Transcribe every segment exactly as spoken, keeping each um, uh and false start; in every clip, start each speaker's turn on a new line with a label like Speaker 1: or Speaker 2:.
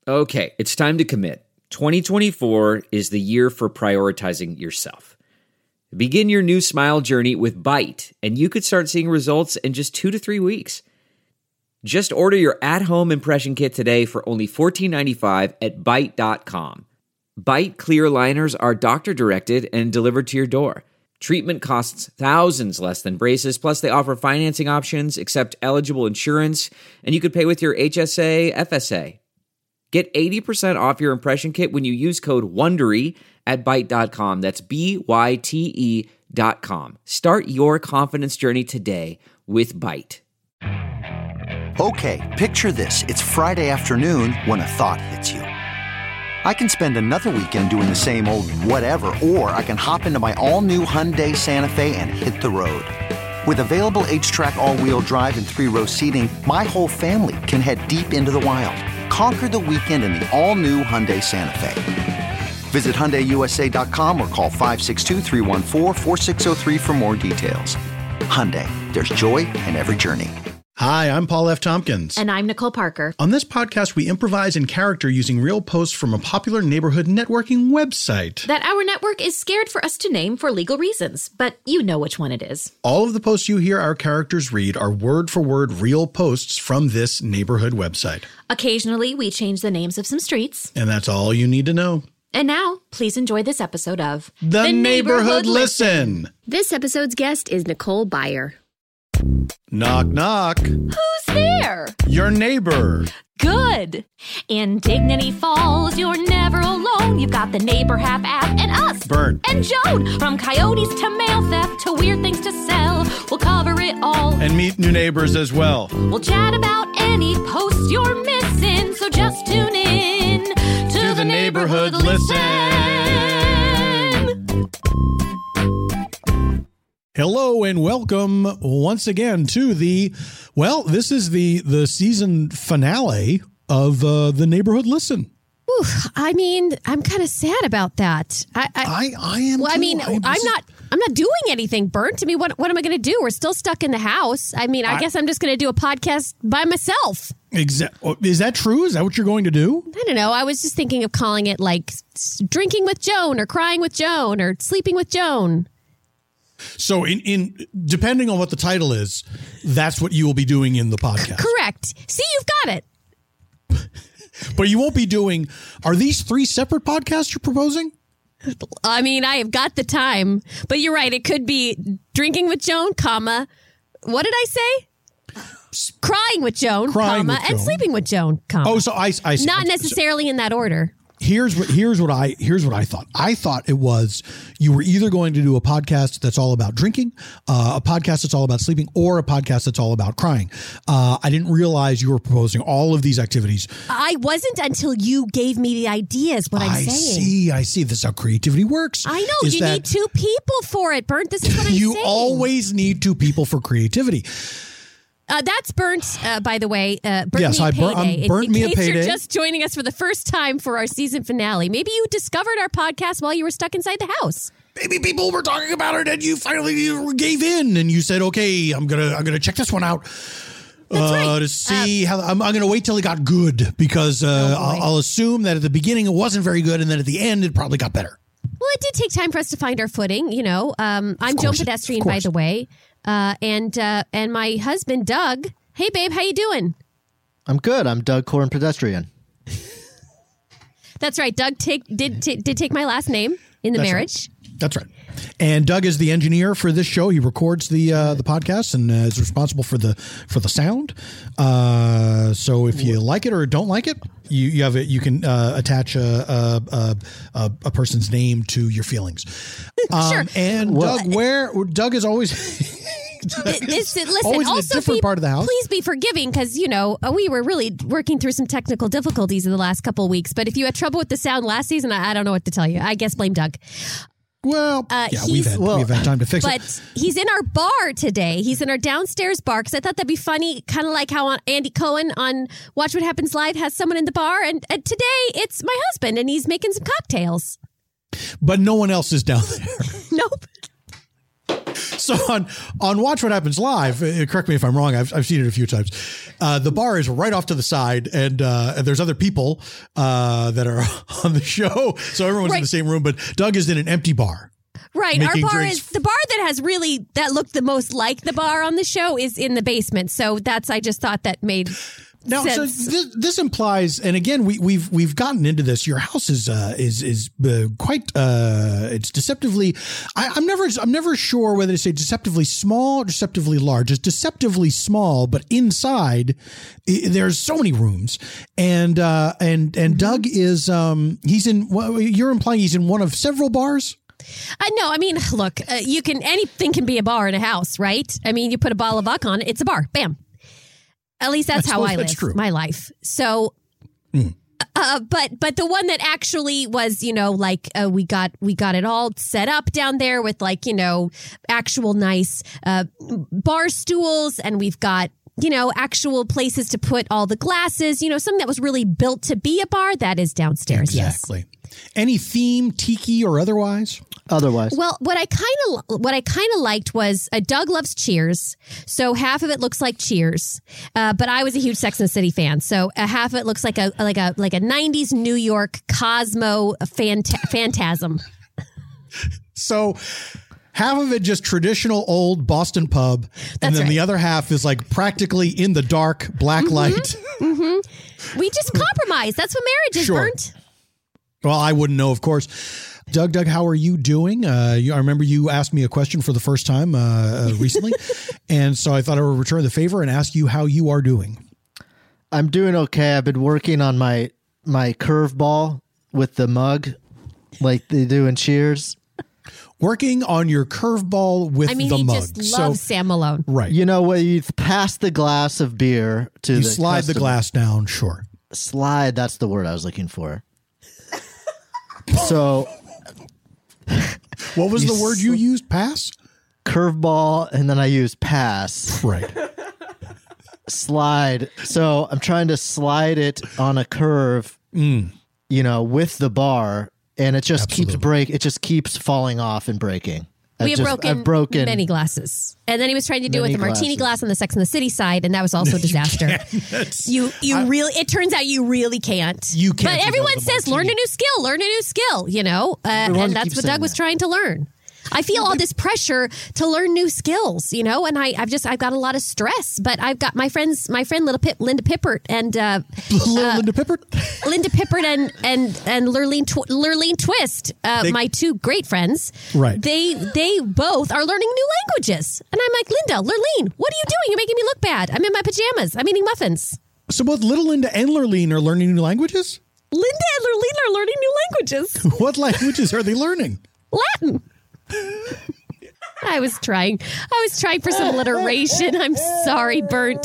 Speaker 1: Okay, it's time to commit. twenty twenty-four is the year for prioritizing yourself. Begin your new smile journey with Byte, and you could start seeing results in just two to three weeks. Just order your at-home impression kit today for only fourteen ninety-five at byte dot com. Byte clear aligners are doctor-directed and delivered to your door. Treatment costs thousands less than braces, plus they offer financing options, accept eligible insurance, and you could pay with your H S A, F S A. Get eighty percent off your impression kit when you use code WONDERY at byte dot com. That's B Y T E dot com. Start your confidence journey today with Byte.
Speaker 2: Okay, picture this. It's Friday afternoon when a thought hits you. I can spend another weekend doing the same old whatever, or I can hop into my all-new Hyundai Santa Fe and hit the road. With available H-Track all-wheel drive and three-row seating, my whole family can head deep into the wild. Conquer the weekend in the all-new Hyundai Santa Fe. Visit Hyundai U S A dot com or call five six two, three one four, four six zero three for more details. Hyundai, there's joy in every journey.
Speaker 3: Hi, I'm Paul F. Tompkins.
Speaker 4: And I'm Nicole Parker.
Speaker 3: On this podcast, we improvise in character using real posts from a popular neighborhood networking website
Speaker 4: that our network is scared for us to name for legal reasons, but you know which one it is.
Speaker 3: All of the posts you hear our characters read are word-for-word real posts from this neighborhood website.
Speaker 4: Occasionally, we change the names of some streets.
Speaker 3: And that's all you need to know.
Speaker 4: And now, please enjoy this episode of
Speaker 3: The, the Neighborhood, Neighborhood Listen.
Speaker 5: Listen. This episode's guest is Nicole Byer.
Speaker 3: Knock, knock.
Speaker 4: Who's there?
Speaker 3: Your neighbor.
Speaker 4: Good. In Dignity Falls, you're never alone. You've got the Neighbor Half app and us.
Speaker 3: Bert.
Speaker 4: And Joan. From coyotes to mail theft to weird things to sell, we'll cover it all.
Speaker 3: And meet new neighbors as well.
Speaker 4: We'll chat about any post you're missing, so just tune in to,
Speaker 3: to the, the Neighborhood, Neighborhood Listen. Listen. Hello and welcome once again to the, well, this is the the season finale of uh, the Neighborhood Listen.
Speaker 5: Ooh, I mean, I'm kind of sad about that. I I,
Speaker 3: I, I am.
Speaker 5: Well,
Speaker 3: too.
Speaker 5: I mean,
Speaker 3: I,
Speaker 5: I'm not. I'm not doing anything, Burnt. I mean, what what am I going to do? We're still stuck in the house. I mean, I, I guess I'm just going to do a podcast by myself.
Speaker 3: Exactly. Is that true? Is that what you're going to do?
Speaker 5: I don't know. I was just thinking of calling it like Drinking with Joan or Crying with Joan or Sleeping with Joan.
Speaker 3: So in, in depending on what the title is, that's what you will be doing in the podcast.
Speaker 5: Correct. See, you've got it.
Speaker 3: But you won't be doing, are these three separate podcasts you're proposing?
Speaker 5: I mean, I have got the time, but you're right. It could be Drinking with Joan, comma, what did I say? Crying with Joan,
Speaker 3: Crying
Speaker 5: comma,
Speaker 3: with Joan.
Speaker 5: And Sleeping with Joan, comma.
Speaker 3: Oh, so I, I see.
Speaker 5: Not necessarily in that order.
Speaker 3: Here's what here's what I here's what I thought. I thought it was you were either going to do a podcast that's all about drinking, uh, a podcast that's all about sleeping, or a podcast that's all about crying. Uh, I didn't realize you were proposing all of these activities.
Speaker 5: I wasn't until you gave me the ideas. What I'm
Speaker 3: I
Speaker 5: saying.
Speaker 3: I see. I see. This is how creativity works.
Speaker 5: I know. You need two people for it, Burnt. This is what I'm
Speaker 3: you
Speaker 5: saying.
Speaker 3: You always need two people for creativity.
Speaker 5: Uh, that's Burnt, uh, by the way. Uh, burnt
Speaker 3: yes,
Speaker 5: me
Speaker 3: I
Speaker 5: a
Speaker 3: bur-
Speaker 5: payday.
Speaker 3: I'm burnt
Speaker 5: in, in
Speaker 3: me a
Speaker 5: case
Speaker 3: payday.
Speaker 5: You're just joining us for the first time for our season finale. Maybe you discovered our podcast while you were stuck inside the house.
Speaker 3: Maybe people were talking about it, and you finally you gave in, and you said, "Okay, I'm gonna I'm gonna check this one out."
Speaker 5: That's
Speaker 3: uh,
Speaker 5: right.
Speaker 3: To see uh, how I'm, I'm going to wait till it got good because uh,
Speaker 5: oh
Speaker 3: I'll, I'll assume that at the beginning it wasn't very good, and then at the end it probably got better.
Speaker 5: Well, it did take time for us to find our footing. You know, um, I'm Joan Pedestrian, by the way, uh, and uh, and my husband Doug. Hey, babe, how you doing?
Speaker 6: I'm good. I'm Doug Corn Pedestrian.
Speaker 5: That's right. Doug take, did t- did take my last name in the
Speaker 3: That's
Speaker 5: marriage.
Speaker 3: Right. That's right. And Doug is the engineer for this show. He records the uh, the podcast and uh, is responsible for the for the sound. Uh, so if you like it or don't like it, you you have it. You can uh, attach a a, a a a person's name to your feelings. Um,
Speaker 5: sure.
Speaker 3: And
Speaker 6: well,
Speaker 3: Doug, where Doug is always.
Speaker 5: This, listen,
Speaker 3: always in a
Speaker 5: also
Speaker 3: different
Speaker 5: be,
Speaker 3: part of the house.
Speaker 5: Please be forgiving because, you know, we were really working through some technical difficulties in the last couple of weeks. But if you had trouble with the sound last season, I, I don't know what to tell you. I guess blame Doug.
Speaker 3: Well,
Speaker 5: Uh,
Speaker 3: yeah,
Speaker 5: he's-
Speaker 3: we've had,
Speaker 6: well,
Speaker 3: we've had time to fix
Speaker 5: But
Speaker 3: it.
Speaker 5: he's in our bar today. He's in our downstairs bar because I thought that'd be funny, kind of like how on Andy Cohen on Watch What Happens Live has someone in the bar. And, and today it's my husband and he's making some cocktails.
Speaker 3: But no one else is down there.
Speaker 5: Nope.
Speaker 3: So on on Watch What Happens Live, uh, correct me if I'm wrong, I've, I've seen it a few times. Uh, the bar is right off to the side, and, uh, and there's other people uh, that are on the show. So everyone's
Speaker 5: Right.
Speaker 3: in the same room, but Doug is in an empty bar.
Speaker 5: Right. Our
Speaker 3: Making
Speaker 5: bar
Speaker 3: drinks.
Speaker 5: is the bar that has really that looked the most like the bar on the show is in the basement. So that's I just thought that made
Speaker 3: Now, so
Speaker 5: sense.
Speaker 3: this, this implies, and again, we, we've we've gotten into this. Your house is uh, is is uh, quite uh, it's deceptively. I, I'm never I'm never sure whether to say deceptively small or deceptively large. It's deceptively small, but inside I, there's so many rooms, and uh, and and Doug is um, he's in. Well, you're implying he's in one of several bars.
Speaker 5: Uh, no, I mean, look, uh, you can anything can be a bar in a house, right? I mean, you put a bottle of vodka on it, it's a bar. Bam. At least that's
Speaker 3: I
Speaker 5: how
Speaker 3: suppose
Speaker 5: I
Speaker 3: that's
Speaker 5: live
Speaker 3: true.
Speaker 5: my life. So,
Speaker 3: Mm.
Speaker 5: uh, but but the one that actually was, you know, like uh, we got we got it all set up down there with like you know actual nice uh, bar stools, and we've got you know actual places to put all the glasses. You know, something that was really built to be a bar. That is downstairs.
Speaker 3: Exactly. Any theme, tiki or otherwise?
Speaker 6: Otherwise,
Speaker 5: Yes. Well, what I kind of what I kind of liked was uh, Doug loves Cheers, so half of it looks like Cheers. Uh, but I was a huge Sex and the City fan, so uh, half of it looks like a like a like a nineties New York Cosmo phant- phantasm.
Speaker 3: So half of it just traditional old Boston pub, and
Speaker 5: That's
Speaker 3: then
Speaker 5: right.
Speaker 3: the other half is like practically in the dark, black light.
Speaker 5: We just compromise. That's what marriage is,
Speaker 3: Sure.
Speaker 5: Burnt.
Speaker 3: Well, I wouldn't know, of course. Doug, Doug, how are you doing? Uh, you, I remember you asked me a question for the first time uh, uh, recently, and so I thought I would return the favor and ask you how you are doing.
Speaker 6: I'm doing okay. I've been working on my my curveball with the mug, like they do in Cheers.
Speaker 3: Working on your curveball with
Speaker 5: I mean,
Speaker 3: the
Speaker 5: he
Speaker 3: mug.
Speaker 5: just loves Sam Malone.
Speaker 3: right.
Speaker 6: You know what? You pass the glass of beer to
Speaker 3: You
Speaker 6: the
Speaker 3: slide the
Speaker 6: customer.
Speaker 3: glass down, sure.
Speaker 6: Slide. That's the word I was looking for. So
Speaker 3: What was
Speaker 6: You
Speaker 3: the word you used? Pass?
Speaker 6: curveball, and then I use pass.
Speaker 3: Right.
Speaker 6: Slide. So I'm trying to slide it on a curve,
Speaker 3: Mm.
Speaker 6: you know, with the bar, and it just
Speaker 3: Absolutely.
Speaker 6: keeps break. It just keeps falling off and breaking.
Speaker 5: We
Speaker 6: I've
Speaker 5: have
Speaker 6: just-
Speaker 5: broken,
Speaker 6: I've broken
Speaker 5: many glasses, and then he was trying to do it with
Speaker 6: Many
Speaker 5: the martini
Speaker 6: glasses.
Speaker 5: glass on the Sex and the City side, and that was also a disaster.
Speaker 3: That's-
Speaker 5: You you really it turns out you really can't.
Speaker 3: You can't
Speaker 5: But
Speaker 3: do
Speaker 5: everyone
Speaker 3: the
Speaker 5: says
Speaker 3: martini.
Speaker 5: learn a new skill, learn a new skill, you know. Uh,
Speaker 6: Everyone
Speaker 5: and that's
Speaker 6: keeps
Speaker 5: what Doug
Speaker 6: saying
Speaker 5: was
Speaker 6: that.
Speaker 5: trying to learn. I feel all this pressure to learn new skills, you know, and I, I've just I've got a lot of stress. But I've got my friends, my friend Little Pip, Linda Pippert, and uh,
Speaker 3: Linda Pippert?
Speaker 5: Linda Pippert and and and Lurleen Tw- Lurleen Twist, uh,
Speaker 3: They-
Speaker 5: my two great friends.
Speaker 3: Right.
Speaker 5: They they both are learning new languages, and I'm like, Linda, Lurleen, what are you doing? You're making me look bad. I'm in my pajamas. I'm eating muffins.
Speaker 3: So both Little Linda and Lurleen are learning new languages?
Speaker 5: Linda and Lurleen are learning new languages.
Speaker 3: What languages are they learning?
Speaker 5: Latin. I was trying. I was trying for some alliteration. I'm sorry, Burnt.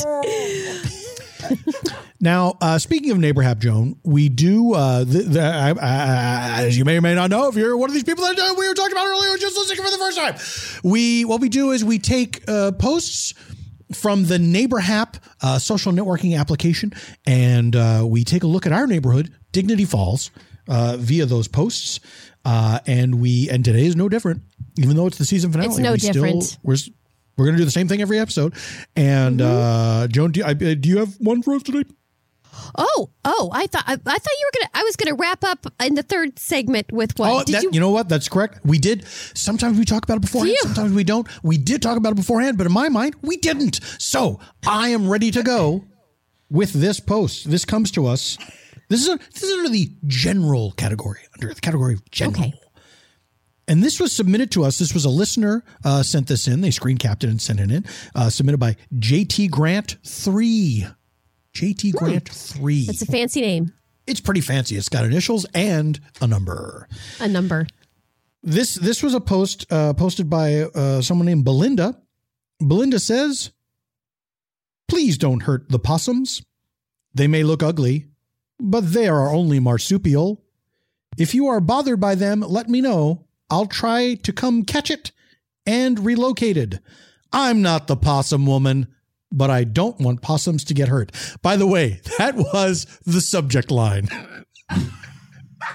Speaker 3: Now, uh, speaking of Neighbor Hap Joan, we do, uh, the, the, uh, uh, as you may or may not know, if you're one of these people that uh, we were talking about earlier, just listening for the first time, we what we do is we take uh, posts from the Neighbor Hap uh, social networking application, and uh, we take a look at our neighborhood, Dignity Falls, uh, via those posts, uh, and we and today is no different, even though it's the season finale.
Speaker 5: It's no
Speaker 3: we still-
Speaker 5: different.
Speaker 3: we're s- we're going to do the same thing every episode, and
Speaker 5: Mm-hmm.
Speaker 3: uh, Joan, do you, I, uh, do you have one for us today?
Speaker 5: Oh, oh! I thought I, I thought you were gonna. I was gonna wrap up in the third segment with what?
Speaker 3: Oh,
Speaker 5: Did
Speaker 3: that,
Speaker 5: you?
Speaker 3: you know what? That's correct. We did. Sometimes we talk about it beforehand.
Speaker 5: Phew.
Speaker 3: Sometimes we don't. We did talk about it beforehand, but in my mind, we didn't. So I am ready to go with this post. This comes to us. This is a, this is under the general category, under the category of general.
Speaker 5: Okay.
Speaker 3: And this was submitted to us. This was a listener uh, sent this in. They screen capped it and sent it in. Uh, submitted by J T Grant three. J T Grant three.
Speaker 5: That's a fancy name.
Speaker 3: It's pretty fancy. It's got initials and a number.
Speaker 5: A number.
Speaker 3: This this was a post uh, posted by uh, someone named Belinda. Belinda says, "Please don't hurt the possums. They may look ugly, but they are only marsupial. If you are bothered by them, let me know. I'll try to come catch it and relocate it. I'm not the possum woman, but I don't want possums to get hurt." By the way, that was the subject line.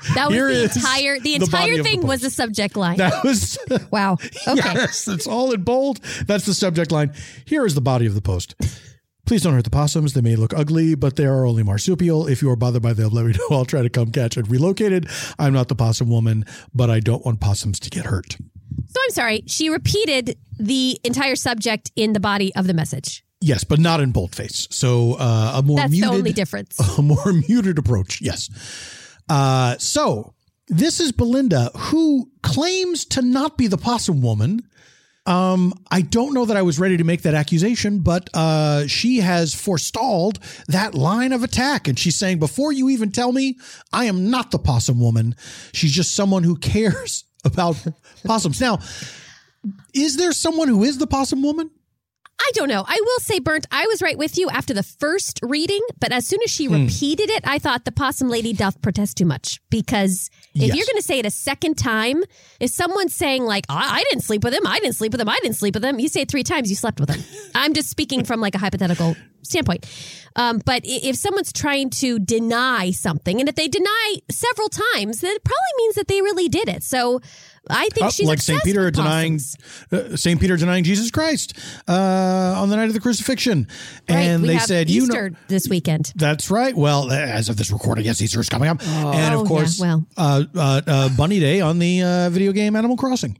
Speaker 5: That was
Speaker 3: Here
Speaker 5: the
Speaker 3: is
Speaker 5: entire the
Speaker 3: the body
Speaker 5: entire
Speaker 3: of the
Speaker 5: thing
Speaker 3: post.
Speaker 5: was the subject line.
Speaker 3: That was
Speaker 5: Wow. Okay.
Speaker 3: Yes, it's all in bold. That's the subject line. Here is the body of the post. Please don't hurt the possums. They may look ugly, but they are only marsupial. If you are bothered by them, let me know. I'll try to come catch and relocate it. I'm not the possum woman, but I don't want possums to get hurt.
Speaker 5: So I'm sorry. She repeated the entire subject in the body of the message.
Speaker 3: Yes, but not in boldface. So uh, a more
Speaker 5: That's
Speaker 3: muted,
Speaker 5: the only difference.
Speaker 3: A more muted approach. Yes. Uh, so this is Belinda, who claims to not be the possum woman. Um, I don't know that I was ready to make that accusation, but uh, she has forestalled that line of attack. And she's saying, before you even tell me, I am not the possum woman. She's just someone who cares about possums. Now, is there someone who is the possum woman?
Speaker 5: I don't know. I will say, Burnt, I was right with you after the first reading, but as soon as she
Speaker 3: Hmm.
Speaker 5: repeated it, I thought the possum lady doth protest too much. Because if
Speaker 3: Yes.
Speaker 5: you're going to say it a second time, if someone's saying like, I-, I didn't sleep with him, I didn't sleep with him, I didn't sleep with him, you say it three times, you slept with him. I'm just speaking from like a hypothetical standpoint. Um, but i- if someone's trying to deny something, and if they deny several times, then it probably means that they really did it. So I think
Speaker 3: Oh,
Speaker 5: she's
Speaker 3: like Saint
Speaker 5: obsessed
Speaker 3: Peter
Speaker 5: with
Speaker 3: denying
Speaker 5: possums.
Speaker 3: uh, Saint Peter denying Jesus Christ uh, on the night of the crucifixion,
Speaker 5: Right,
Speaker 3: and
Speaker 5: we
Speaker 3: they
Speaker 5: have
Speaker 3: said, "You know."
Speaker 5: Easter this weekend.
Speaker 3: That's right. Well, as of this recording, yes, Easter is coming up, and
Speaker 5: Oh,
Speaker 3: of course,
Speaker 5: yeah, well.
Speaker 3: uh, uh, uh, Bunny Day on the uh, video game Animal Crossing.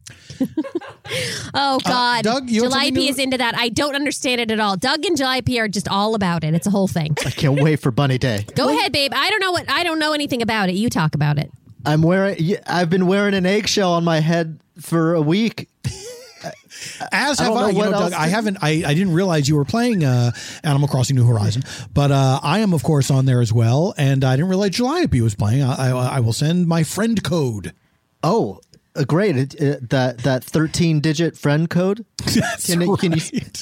Speaker 5: Oh God,
Speaker 3: Doug, you have something
Speaker 5: Jalopy
Speaker 3: to-
Speaker 5: is into that. I don't understand it at all. Doug and Jalopy are just all about it. It's a whole thing.
Speaker 6: I can't wait for Bunny Day.
Speaker 5: Go ahead, babe. I don't know what I don't know anything about it. You talk about it.
Speaker 6: I'm wearing. yeah, I've been wearing an eggshell on my head for a week.
Speaker 3: As
Speaker 6: I
Speaker 3: have
Speaker 6: don't
Speaker 3: I.
Speaker 6: know
Speaker 3: You
Speaker 6: what
Speaker 3: know, Doug,
Speaker 6: else
Speaker 3: I
Speaker 6: to-
Speaker 3: haven't. I, I didn't realize you were playing uh, Animal Crossing: New Horizon, but uh, I am, of course, on there as well, and I didn't realize Jalopy was playing. I, I, I will send my friend code.
Speaker 6: Oh, uh, great! It, it, that that thirteen digit friend code.
Speaker 3: That's
Speaker 6: Can it- can you-
Speaker 3: right.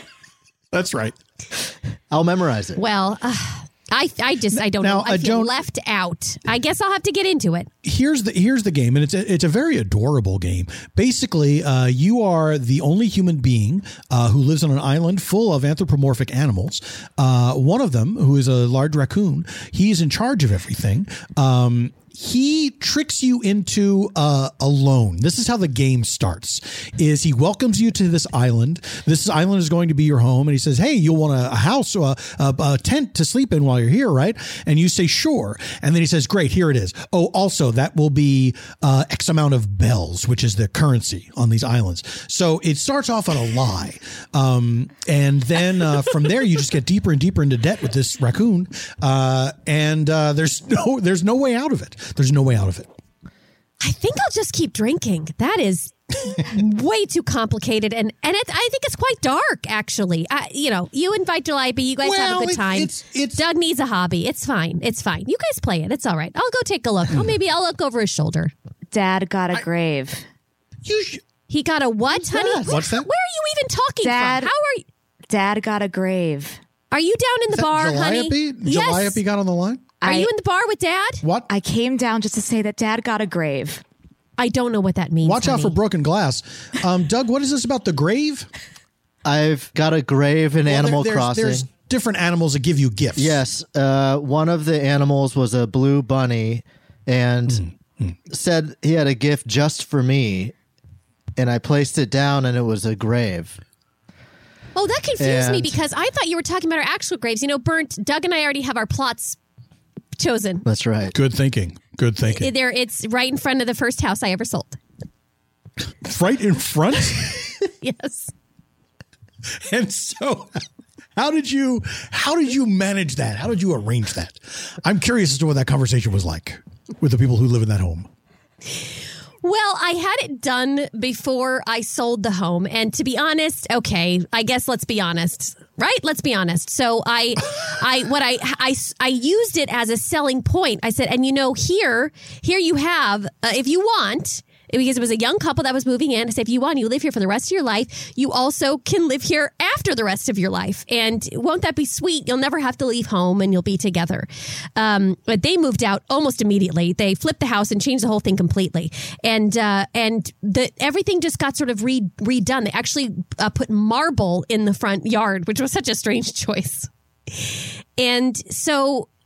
Speaker 3: That's right.
Speaker 6: I'll memorize it.
Speaker 5: Well, uh, I I just I don't
Speaker 3: Now,
Speaker 5: know. I
Speaker 3: uh,
Speaker 5: feel
Speaker 3: Joan-
Speaker 5: left out. I guess I'll have to get into it.
Speaker 3: Here's the here's the game, and it's a, it's a very adorable game. Basically, uh, you are the only human being uh, who lives on an island full of anthropomorphic animals. Uh, one of them, who is a large raccoon, he's in charge of everything. Um, he tricks you into uh, a loan. This is how the game starts. Is he welcomes you to this island. This island is going to be your home, and he says, "Hey, you'll want a, a house or a, a, a tent to sleep in while you're here, right?" And you say, "Sure." And then he says, "Great, here it is. Oh, also that will be uh, X amount of bells, which is the currency on these islands." So it starts off on a lie, um, and then uh, from there you just get deeper and deeper into debt with this raccoon, uh, and uh, there's no there's no way out of it. There's no way out of it.
Speaker 5: I think I'll just keep drinking. That is way too complicated, and and it, I think it's quite dark. Actually, I, you know, you invite Jalopy, you guys have
Speaker 3: Well,
Speaker 5: a good
Speaker 3: it-
Speaker 5: time.
Speaker 3: it's- it's-
Speaker 5: Doug needs a hobby. It's fine. It's fine. You guys play it. It's all right. I'll go take a look. Oh, maybe I'll look over his shoulder.
Speaker 7: Dad got a grave.
Speaker 3: You sh-
Speaker 5: He got a what, honey?
Speaker 3: that? What's that?
Speaker 5: Where are you even talking
Speaker 7: Dad-
Speaker 5: from? How are you?
Speaker 7: Dad got a grave.
Speaker 5: Are you down in the
Speaker 3: Is that
Speaker 5: bar, honey?
Speaker 3: Jalopy?
Speaker 5: Yes.
Speaker 3: Jalopy got on the line.
Speaker 5: Are
Speaker 7: I-
Speaker 5: you in the bar with Dad?
Speaker 3: What?
Speaker 7: I came down just to say that Dad got a grave.
Speaker 5: I don't know what that means.
Speaker 3: Watch out
Speaker 5: honey.
Speaker 3: for broken glass. Um, Doug, what is this about the grave?
Speaker 6: I've got a grave in
Speaker 3: Well,
Speaker 6: Animal
Speaker 3: there- there's,
Speaker 6: Crossing.
Speaker 3: There's different animals that give you gifts.
Speaker 6: Yes, uh, one of the animals was a blue bunny, and
Speaker 3: Mm-hmm.
Speaker 6: said he had a gift just for me, and I placed it down, and it was a grave.
Speaker 5: Oh, that confused me
Speaker 6: And-
Speaker 5: because I thought you were talking about our actual graves. You know, Burnt, Doug and I already have our plots chosen.
Speaker 6: That's right.
Speaker 3: Good thinking. Good thinking.
Speaker 5: There, it's right in front of the first house I ever sold.
Speaker 3: Right in front.
Speaker 5: Yes.
Speaker 3: And so, how did you how did you manage that? How did you arrange that? I'm curious as to what that conversation was like with the people who live in that home.
Speaker 5: Well, I had it done before I sold the home. And to be honest, okay, I guess let's be honest, right? Let's be honest. So I, I, what I, I, I used it as a selling point. I said, and you know, here, here you have, uh, if you want, because it was a young couple that was moving in. I said, if you want, you live here for the rest of your life. You also can live here after the rest of your life. And won't that be sweet? You'll never have to leave home and you'll be together. Um, but they moved out almost immediately. They flipped the house and changed the whole thing completely. And uh, and the everything just got sort of re- redone. They actually uh, put marble in the front yard, which was such a strange choice. And so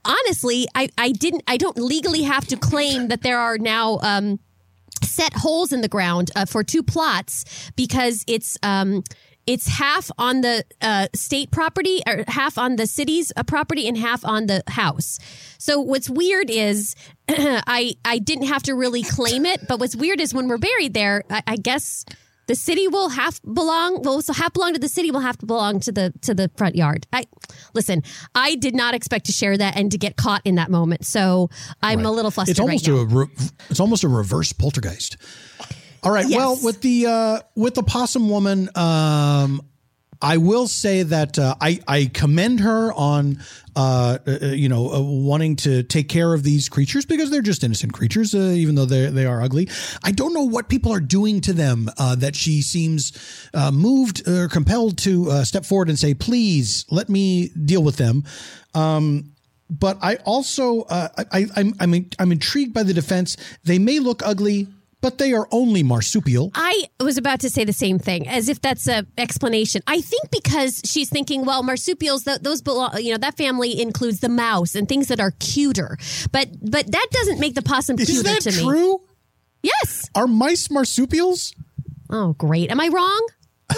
Speaker 5: honestly, I, I didn't, I don't legally have to claim that there are now um, set holes in the ground uh, for two plots because it's um, it's half on the uh, state property or half on the city's uh, property and half on the house. So what's weird is I I didn't have to really claim it, but what's weird is when we're buried there, I, I guess. The city will have belong. Will so half belong to the city. Will have to belong to the to the front yard. I listen. I did not expect to share that and to get caught in that moment. So I'm
Speaker 3: Right.
Speaker 5: a little flustered
Speaker 3: It's almost
Speaker 5: right now.
Speaker 3: a re- it's almost a reverse poltergeist. All right.
Speaker 5: Yes.
Speaker 3: Well, with the uh, with the possum woman, um, I will say that uh, I I commend her on uh, uh, you know uh, wanting to take care of these creatures because they're just innocent creatures, uh, even though they they are ugly. I don't know what people are doing to them uh, that she seems uh, moved or compelled to uh, step forward and say, "Please let me deal with them." Um, but I also uh, I, I'm I'm I'm intrigued by the defense. They may look ugly, but they are only marsupial.
Speaker 5: I was about to say the same thing, as if that's a explanation. I think because she's thinking, well, marsupials, th- those belong, you know, that family includes the mouse and things that are cuter. But but that doesn't make the possum
Speaker 3: Is
Speaker 5: cuter
Speaker 3: that
Speaker 5: to me.
Speaker 3: true?
Speaker 5: Yes.
Speaker 3: Are mice marsupials?
Speaker 5: Oh, great. Am I wrong?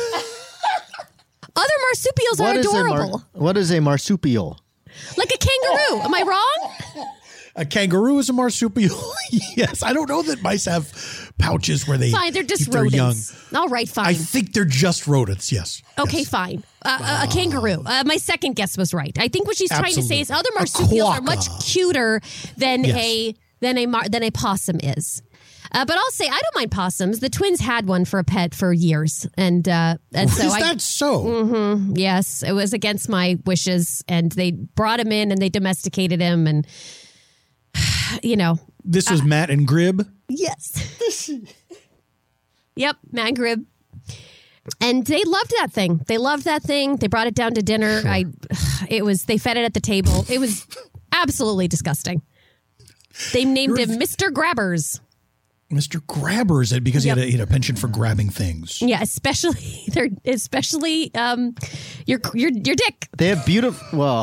Speaker 5: Other marsupials
Speaker 6: What
Speaker 5: are
Speaker 6: is a mar-
Speaker 5: adorable,
Speaker 6: what is a marsupial?
Speaker 5: like a kangaroo. Am I wrong?
Speaker 3: A kangaroo is a marsupial. Yes, I don't know that mice have pouches where they
Speaker 5: Fine, they're just
Speaker 3: keep their
Speaker 5: rodents.
Speaker 3: young.
Speaker 5: All right, fine.
Speaker 3: I think they're just rodents. Yes.
Speaker 5: Okay,
Speaker 3: Yes.
Speaker 5: fine. Uh, a kangaroo. Uh, my second guess was right. I think what she's trying to say is other
Speaker 3: Absolutely. A
Speaker 5: marsupials are
Speaker 3: quokka.
Speaker 5: much cuter than
Speaker 3: Yes.
Speaker 5: a than a mar- than a possum is. Uh, but I'll say I don't mind possums. The twins had one for a pet for years, and uh, and so
Speaker 3: is
Speaker 5: I.
Speaker 3: that so?
Speaker 5: Mm-hmm, yes, it was against my wishes, and they brought him in and they domesticated him, and you know.
Speaker 3: This was Matt and Grib.
Speaker 5: Yes. Yep, man grib. And they loved that thing. They loved that thing. They brought it down to dinner. I, it was. They fed it at the table. It was absolutely disgusting. They named
Speaker 3: You're-
Speaker 5: him Mister Grabbers.
Speaker 3: Mister Grabbers, because
Speaker 5: Yep.
Speaker 3: he, had a, he had a penchant for grabbing things.
Speaker 5: Yeah, especially they're especially um, your your your dick.
Speaker 6: They have beautiful. Well,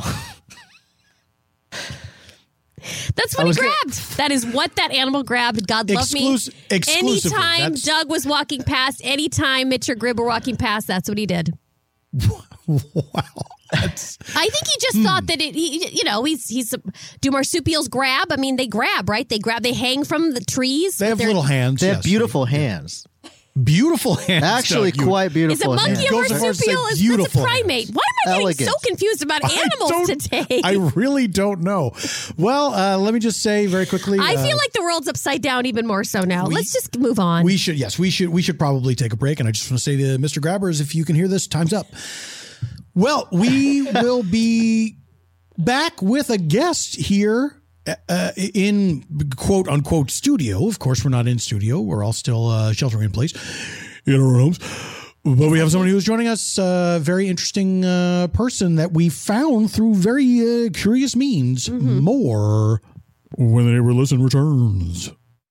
Speaker 5: That's what
Speaker 6: I
Speaker 5: he
Speaker 6: was gonna-
Speaker 5: grabbed. That is what that animal grabbed. God love
Speaker 3: Exclus-
Speaker 5: me.
Speaker 3: exclusively,
Speaker 5: Anytime
Speaker 3: that's-
Speaker 5: Doug was walking past, anytime Mitch or Grib were walking past, that's what he did.
Speaker 3: Wow. That's,
Speaker 5: I think he just
Speaker 3: Hmm.
Speaker 5: thought that it, he, you know, he's he's. Do marsupials grab? I mean, they grab, right? They grab. They hang from the trees.
Speaker 3: they have
Speaker 5: with their-
Speaker 3: little hands.
Speaker 6: they have
Speaker 3: yes.
Speaker 6: beautiful hands.
Speaker 3: Beautiful hands.
Speaker 6: Actually,
Speaker 3: Doug, you-
Speaker 6: quite
Speaker 5: Is a
Speaker 6: beautiful
Speaker 5: monkey
Speaker 6: hands.
Speaker 5: a
Speaker 3: Go so far as to say
Speaker 5: marsupial? Is that's a
Speaker 3: beautiful
Speaker 5: primate? Why am I getting
Speaker 6: Elegant.
Speaker 5: so confused about
Speaker 3: I
Speaker 5: animals
Speaker 3: don't-
Speaker 5: today?
Speaker 3: I really don't know. Well, uh, let me just say very quickly.
Speaker 5: I
Speaker 3: uh,
Speaker 5: feel like the world's upside down even more so now.
Speaker 3: we-
Speaker 5: Let's just move on.
Speaker 3: We should, yes, we should, we should probably take a break. And I just want to say to Mister Grabbers, if you can hear this, time's up. Well, we will be back with a guest here uh, in quote unquote studio. Of course, we're not in studio. We're all still uh, sheltering in place in our homes. But we have somebody who's joining us, a very interesting uh, person that we found through very uh, curious means.
Speaker 5: Mm-hmm.
Speaker 3: More when the neighbor listen returns.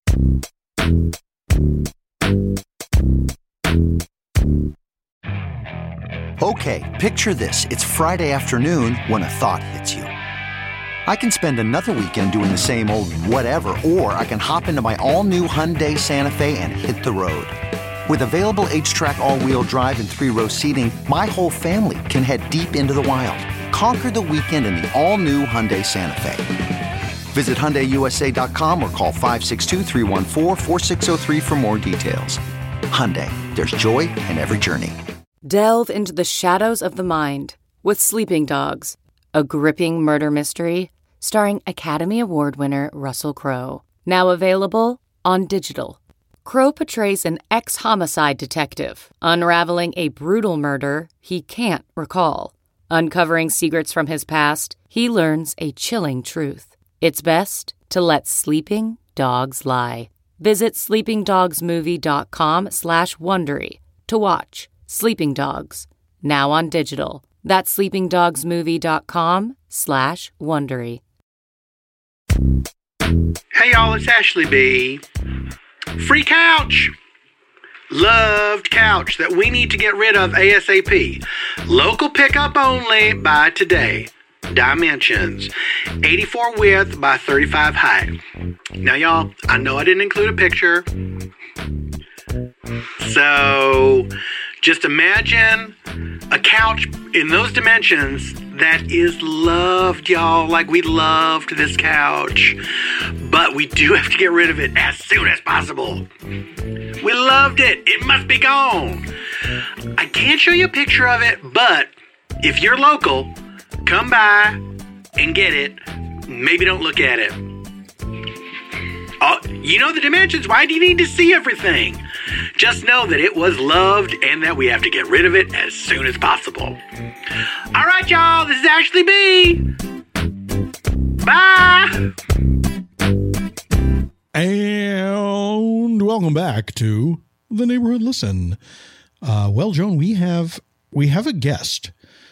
Speaker 2: Okay, picture this. It's Friday afternoon when a thought hits you. I can spend another weekend doing the same old whatever, or I can hop into my all-new Hyundai Santa Fe and hit the road. With available H-Track all-wheel drive and three-row seating, my whole family can head deep into the wild. Conquer the weekend in the all-new Hyundai Santa Fe. Visit Hyundai U S A dot com or call five six two, three one four, four six zero three for more details. Hyundai, there's joy in every journey.
Speaker 8: Delve into the shadows of the mind with Sleeping Dogs, a gripping murder mystery starring Academy Award winner Russell Crowe. Now available on digital. Crowe portrays an ex-homicide detective unraveling a brutal murder he can't recall. Uncovering secrets from his past, he learns a chilling truth. It's best to let sleeping dogs lie. Visit sleepingdogsmovie.com slash Wondery to watch Sleeping Dogs, now on digital. That's sleepingdogsmovie.com slash Wondery.
Speaker 9: Hey y'all, it's Ashley B. Free couch. Loved couch that we need to get rid of ASAP. Local pickup only by today. dimensions, eighty-four width by thirty-five height. Now, y'all, I know I didn't include a picture. So just imagine a couch in those dimensions that is loved, y'all, like we loved this couch. But we do have to get rid of it as soon as possible. We loved it. It must be gone. I can't show you a picture of it, but if you're local, come by and get it. Maybe don't look at it. Oh, you know the dimensions. Why do you need to see everything? Just know that it was loved and that we have to get rid of it as soon as possible. All right, y'all. This is Ashley B. Bye.
Speaker 3: And welcome back to the Neighborhood Listen. Uh, well, Joan, we have we have a guest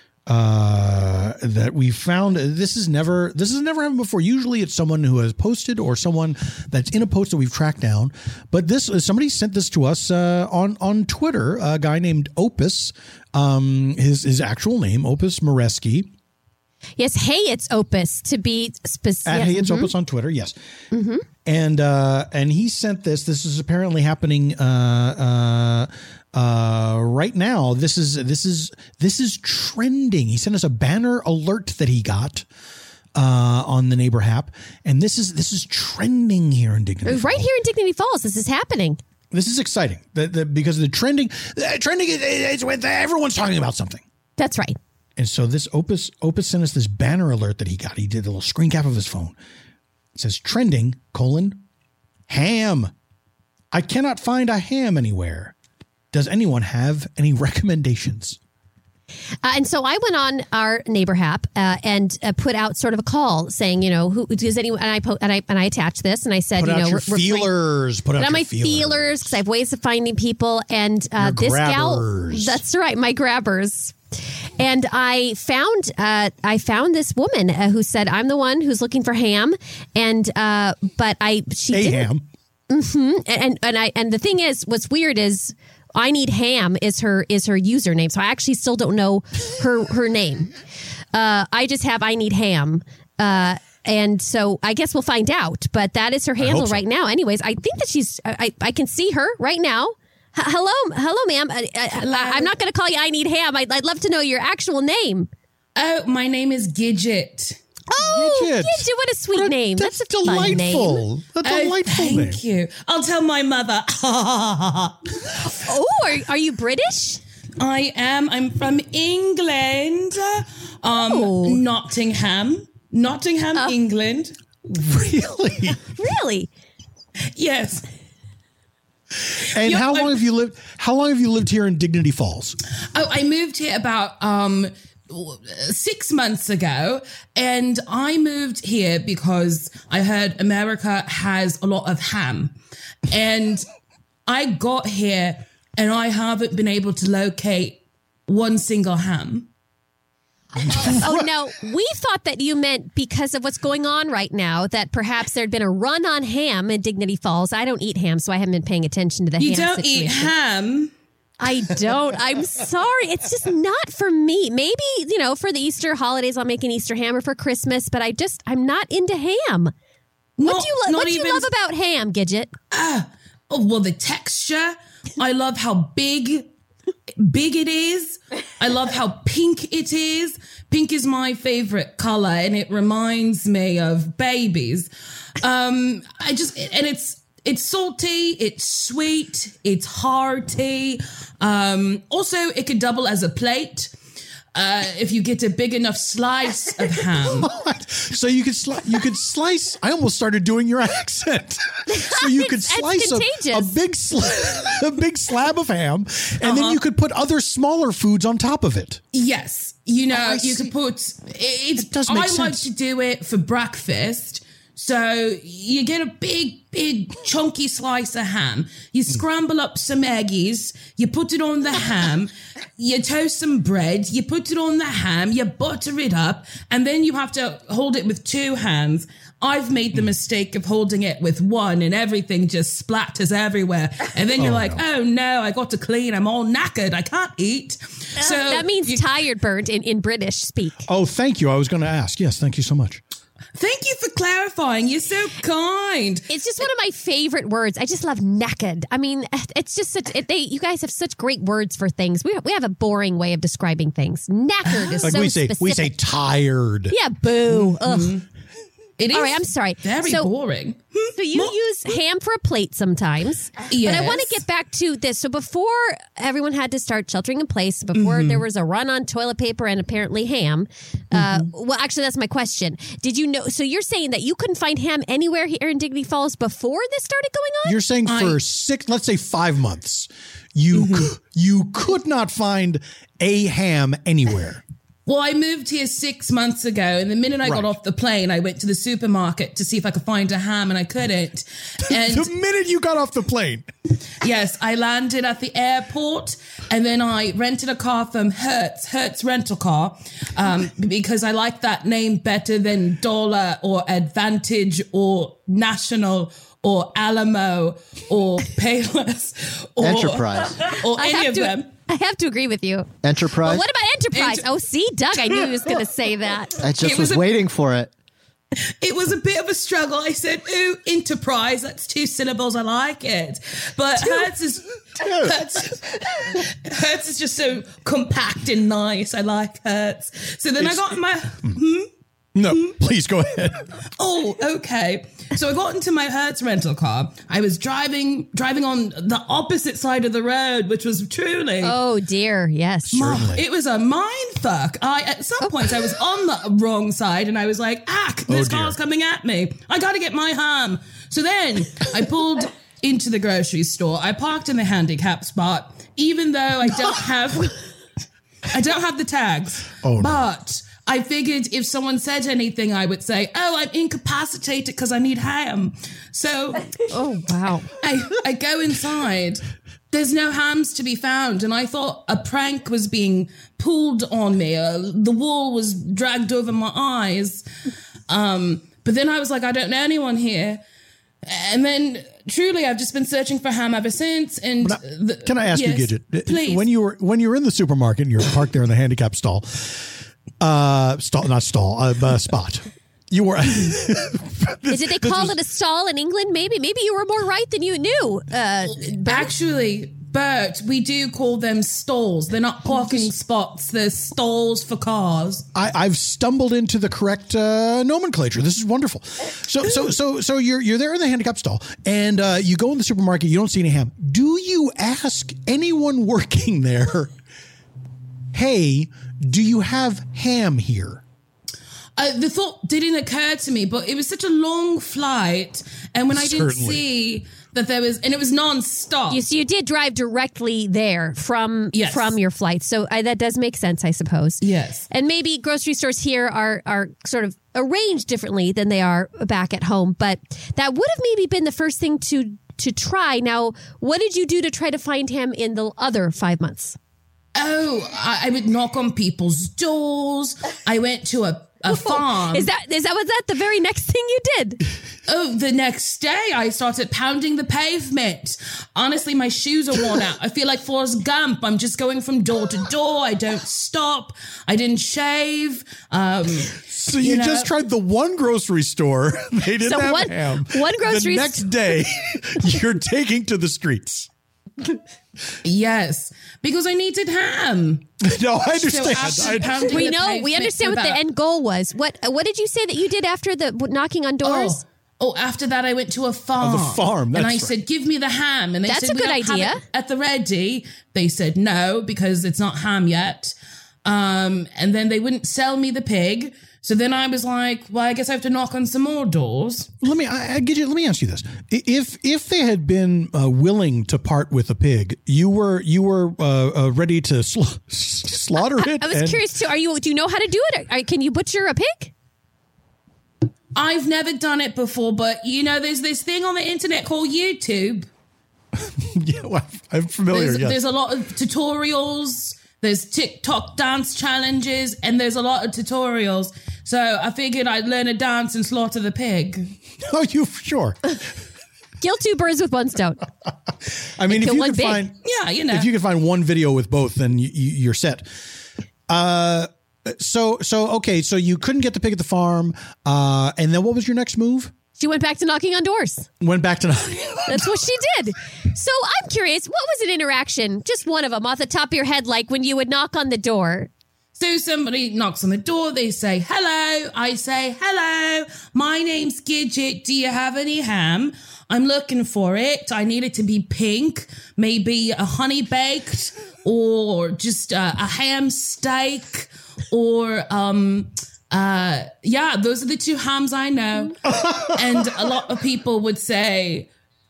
Speaker 3: uh, that we found. This is never this has never happened before. Usually, it's someone who has posted or someone that's in a post that we've tracked down. But this somebody sent this to us uh, on on Twitter. A guy named Opus, um, his his actual name, Opus Moreski.
Speaker 5: Yes, hey, it's Opus to be specific.
Speaker 3: At Hey, it's
Speaker 5: mm-hmm.
Speaker 3: Opus on Twitter. Yes.
Speaker 5: Mm-hmm.
Speaker 3: And uh, and he sent this. This is apparently happening uh, uh, uh, right now. This is this is this is trending. He sent us a banner alert that he got uh, on the Neighbor app, and this is this is trending here in Dignity
Speaker 5: Right
Speaker 3: Falls.
Speaker 5: here in Dignity Falls. This is happening.
Speaker 3: This is exciting the, the, because the trending uh, trending is, is when everyone's talking about something.
Speaker 5: That's right.
Speaker 3: And so this Opus Opus sent us this banner alert that he got. He did a little screen cap of his phone. It says trending, colon, ham. I cannot find a ham anywhere. Does anyone have any recommendations?
Speaker 5: Uh, and so I went on our Neighbor app uh, and uh, put out sort of a call saying, you know, who does anyone? And I po- and I and I attached this and I said,
Speaker 3: Put
Speaker 5: you
Speaker 3: out
Speaker 5: know,
Speaker 3: your
Speaker 5: we're,
Speaker 3: feelers.
Speaker 5: We're
Speaker 3: Put out
Speaker 5: put
Speaker 3: your
Speaker 5: my feelers because I have ways of finding people. And uh,
Speaker 3: Your
Speaker 5: this
Speaker 3: grabbers.
Speaker 5: gal, that's right, my grabbers. And I found uh, I found this woman uh, who said, I'm the one who's looking for ham. And uh, but I she
Speaker 3: A
Speaker 5: didn't.
Speaker 3: ham.
Speaker 5: Mm-hmm. And and I and the thing is, what's weird is I need ham is her is her username. So I actually still don't know her her name. Uh, I just have I need ham. Uh, and so I guess we'll find out. But that is her handle
Speaker 3: so.
Speaker 5: right now. Anyways, I think that she's I, I can see her right now. H- hello, hello, ma'am. I, I, I, I'm not going to call you I need ham. I'd, I'd love to know your actual name.
Speaker 10: Oh, my name is Gidget.
Speaker 5: Oh,
Speaker 3: Gidget.
Speaker 5: Gidget, what a sweet
Speaker 3: What a-
Speaker 5: name.
Speaker 3: That's,
Speaker 5: That's, a fun name.
Speaker 3: delightful. A
Speaker 10: Oh,
Speaker 3: delightful
Speaker 10: thank
Speaker 3: name.
Speaker 10: you. I'll tell my mother.
Speaker 5: Oh, are, are you British?
Speaker 10: I am. I'm from England. Um,
Speaker 5: Oh.
Speaker 10: Nottingham. Nottingham,
Speaker 5: Oh.
Speaker 10: England.
Speaker 3: Really?
Speaker 5: Really?
Speaker 10: Yes.
Speaker 3: And
Speaker 10: Yeah,
Speaker 3: how
Speaker 10: I-
Speaker 3: long have you lived? How long have you lived here in Dignity Falls?
Speaker 10: Oh, I moved here about um six months ago, and I moved here because I heard America has a lot of ham, and I got here and I haven't been able to locate one single ham.
Speaker 5: Oh, no. We thought that you meant because of what's going on right now, that perhaps there'd been a run on ham in Dignity Falls. I don't eat ham, so I haven't been paying attention to the
Speaker 10: You
Speaker 5: ham
Speaker 10: don't
Speaker 5: situation.
Speaker 10: eat ham?
Speaker 5: I don't. I'm sorry. It's just not for me. Maybe, you know, for the Easter holidays, I'll make an Easter ham, or for Christmas, but I just, I'm not into ham. What
Speaker 10: Not-
Speaker 5: do you, lo-
Speaker 10: not
Speaker 5: what do you
Speaker 10: even-
Speaker 5: love about ham, Gidget?
Speaker 10: Oh, well, the texture. I love how big, big it is. I love how pink it is. Pink is my favorite color, and it reminds me of babies. Um, I just, and it's, it's salty, it's sweet, it's hearty. Um, also, it could double as a plate. Uh, if you get a big enough slice of ham.
Speaker 3: So you could sli- you could slice. I almost started doing your accent. So you could
Speaker 5: It's- it's
Speaker 3: slice a, a
Speaker 5: contagious.
Speaker 3: big sl- a big slab of ham, and
Speaker 10: Uh-huh.
Speaker 3: then you could put other smaller foods on top of it.
Speaker 10: Yes, you know,
Speaker 3: I
Speaker 10: you
Speaker 3: see.
Speaker 10: could put. It's,
Speaker 3: It does
Speaker 10: I
Speaker 3: make
Speaker 10: like
Speaker 3: sense.
Speaker 10: to do it for breakfast. So you get a big, big, chunky slice of ham. You scramble up some eggies. You put it on the ham. You toast some bread. You put it on the ham. You butter it up, and then you have to hold it with two hands. I've made the mistake of holding it with one and everything just splatters everywhere. And then you're
Speaker 3: Oh,
Speaker 10: like,
Speaker 3: no.
Speaker 10: oh no, I got to clean. I'm all knackered. I can't eat. So
Speaker 5: that means
Speaker 10: you-
Speaker 5: tired burnt in, in British speak.
Speaker 3: Oh, thank you. I was going to ask. Yes, thank you so much.
Speaker 10: Thank you for clarifying. You're so kind.
Speaker 5: It's just one of my favorite words. I just love knackered. I mean, it's just such. It, they, you guys have such great words for things. We we have a boring way of describing things. Knackered is
Speaker 3: Like
Speaker 5: so
Speaker 3: we say,
Speaker 5: specific.
Speaker 3: we say tired.
Speaker 5: Yeah, boo. Ugh.
Speaker 10: It is
Speaker 5: All right, I'm sorry.
Speaker 10: very
Speaker 5: So-
Speaker 10: boring.
Speaker 5: So you use ham for a plate sometimes. But I
Speaker 10: Yes.
Speaker 5: want to get back to this. So before everyone had to start sheltering in place, before
Speaker 10: Mm-hmm.
Speaker 5: there was a run on toilet paper and apparently ham. Uh,
Speaker 10: Mm-hmm.
Speaker 5: well, actually, that's my question. Did you know? So you're saying that you couldn't find ham anywhere here in Dignity Falls before this started going on?
Speaker 3: You're saying for
Speaker 10: I-
Speaker 3: six, let's say five months, you
Speaker 10: Mm-hmm.
Speaker 3: c- you could not find a ham anywhere.
Speaker 10: Well, I moved here six months ago, and the minute I
Speaker 3: Right.
Speaker 10: got off the plane, I went to the supermarket to see if I could find a ham, and I couldn't. And
Speaker 3: The minute you got off the plane,
Speaker 10: yes, I landed at the airport, and then I rented a car from Hertz, Hertz Rental Car, um, because I like that name better than Dollar or Advantage or National or Alamo or Payless or
Speaker 6: Enterprise.
Speaker 10: or
Speaker 5: I
Speaker 10: any
Speaker 5: have
Speaker 10: of
Speaker 5: to,
Speaker 10: them.
Speaker 5: I have to agree with you.
Speaker 6: Enterprise.
Speaker 5: But what about enterprise?
Speaker 10: Enter-
Speaker 5: oh, see, Doug, I knew he was going to say that.
Speaker 6: I just
Speaker 10: It
Speaker 6: was,
Speaker 10: was a-
Speaker 6: waiting for it.
Speaker 10: It was a bit of a struggle. I said, ooh, enterprise. That's two syllables. I like it. But Hertz is Hertz, Hertz is just so compact and nice. I like Hertz. So then I got my
Speaker 3: no, please go ahead.
Speaker 10: oh, okay. So I got into my Hertz rental car. I was driving driving on the opposite side of the road, which was truly
Speaker 5: Oh, dear. Yes.
Speaker 10: Oh, it was a mind fuck. I at some points I was on the wrong side and I was like, ah, this
Speaker 3: Oh, dear.
Speaker 10: car's coming at me. I gotta get my ham. So then I pulled into the grocery store. I parked in the handicap spot, even though I don't have I don't have the tags.
Speaker 3: Oh, no.
Speaker 10: But I figured if someone said anything, I would say, oh, I'm incapacitated because I need ham. So
Speaker 5: Oh, wow.
Speaker 10: I, I go inside. There's no hams to be found. And I thought a prank was being pulled on me. Uh, the wool was dragged over my eyes. Um, but then I was like, I don't know anyone here. And then truly, I've just been searching for ham ever since. And
Speaker 3: Now,
Speaker 10: the-
Speaker 3: can I ask
Speaker 10: yes,
Speaker 3: you, Gidget?
Speaker 10: Please.
Speaker 3: When you were when you were in the supermarket and you're parked there in the handicap stall, uh, stall not stall, uh, uh, spot. You were.
Speaker 5: Did they call it a stall in England? Maybe. Maybe you were more right than you knew. Uh,
Speaker 10: Actually, Bert, we do call them stalls. They're not parking spots. They're stalls for cars.
Speaker 3: I, I've stumbled into the correct uh, nomenclature. This is wonderful. So, so, so, so you're you're there in the handicap stall, and uh, you go in the supermarket. You don't see any ham. Do you ask anyone working there? Hey, do you have ham here?
Speaker 10: Uh, the thought didn't occur to me, but it was such a long flight, and when I didn't
Speaker 3: Certainly.
Speaker 10: see that there was, and it was non-stop.
Speaker 5: you, so you did drive directly there from
Speaker 10: Yes.
Speaker 5: from your flight. So I, that does make sense, I suppose.
Speaker 10: Yes.
Speaker 5: And maybe grocery stores here are are sort of arranged differently than they are back at home. But that would have maybe been the first thing to to try. Now, what did you do to try to find him in the other five months?
Speaker 10: Oh, I, I would knock on people's doors. I went to a, a farm.
Speaker 5: Is that is that was that the very next thing you did?
Speaker 10: Oh, the next day I started pounding the pavement. Honestly, my shoes are worn out. I feel like Forrest Gump. I'm just going from door to door. I don't stop. I didn't shave. Um,
Speaker 3: So you,
Speaker 10: You know-
Speaker 3: just tried the one grocery store. They didn't
Speaker 5: So
Speaker 3: have
Speaker 5: one-
Speaker 3: ham.
Speaker 5: one grocery
Speaker 3: The next
Speaker 5: st-
Speaker 3: day, you're taking to the streets.
Speaker 10: yes, because I needed ham.
Speaker 3: No, I understand.
Speaker 10: after
Speaker 3: I
Speaker 10: pounding
Speaker 5: We
Speaker 10: the
Speaker 5: know we
Speaker 10: pavement
Speaker 5: understand
Speaker 10: for
Speaker 5: what the
Speaker 10: about-
Speaker 5: end goal was. What what did you say that you did after the knocking on doors?
Speaker 10: Oh. Oh, after that, I went to a farm.
Speaker 3: Oh, the farm,
Speaker 10: and
Speaker 3: that's
Speaker 10: I
Speaker 3: right.
Speaker 10: said, give me the ham. And they
Speaker 5: That's
Speaker 10: said,
Speaker 5: a
Speaker 10: "We
Speaker 5: good
Speaker 10: don't have
Speaker 5: idea."
Speaker 10: it at the ready. They said, no, because it's not ham yet. Um, and then they wouldn't sell me the pig. So then I was like, well, I guess I have to knock on some more doors.
Speaker 3: Let me, I, I get you. Let me ask you this: if if they had been uh, willing to part with a pig, you were you were uh, uh, ready to sla- slaughter it.
Speaker 5: I was
Speaker 3: and-
Speaker 5: curious too. Are you? Do you know how to do it? Are, can you butcher a pig?
Speaker 10: I've never done it before, but you know, there's this thing on the internet called YouTube.
Speaker 3: Yeah, well, I'm familiar.
Speaker 10: There's,
Speaker 3: yes.
Speaker 10: there's a lot of tutorials. There's TikTok dance challenges, and there's a lot of tutorials. So I figured I'd learn a dance and slaughter the pig.
Speaker 3: Oh, you sure?
Speaker 5: Kill two birds with one stone.
Speaker 3: I mean, if
Speaker 5: kill
Speaker 3: you
Speaker 5: one
Speaker 3: can
Speaker 5: pig.
Speaker 3: find,
Speaker 10: Yeah, you know.
Speaker 3: if you can find one video with both, then you, you, you're set. Uh, so so okay, so you couldn't get the pig at the farm, uh, and then what was your next move?
Speaker 5: She went back to knocking on doors.
Speaker 3: Went back to
Speaker 5: That's what she did. So I'm curious, what was an interaction, just one of them, off the top of your head, like when you would knock on the door?
Speaker 10: So somebody knocks on the door, they say, hello. I say, hello, my name's Gidget. Do you have any ham? I'm looking for it. I need it to be pink, maybe a honey baked or just uh, a ham steak or, um, uh, yeah, those are the two hams I know. And a lot of people would say,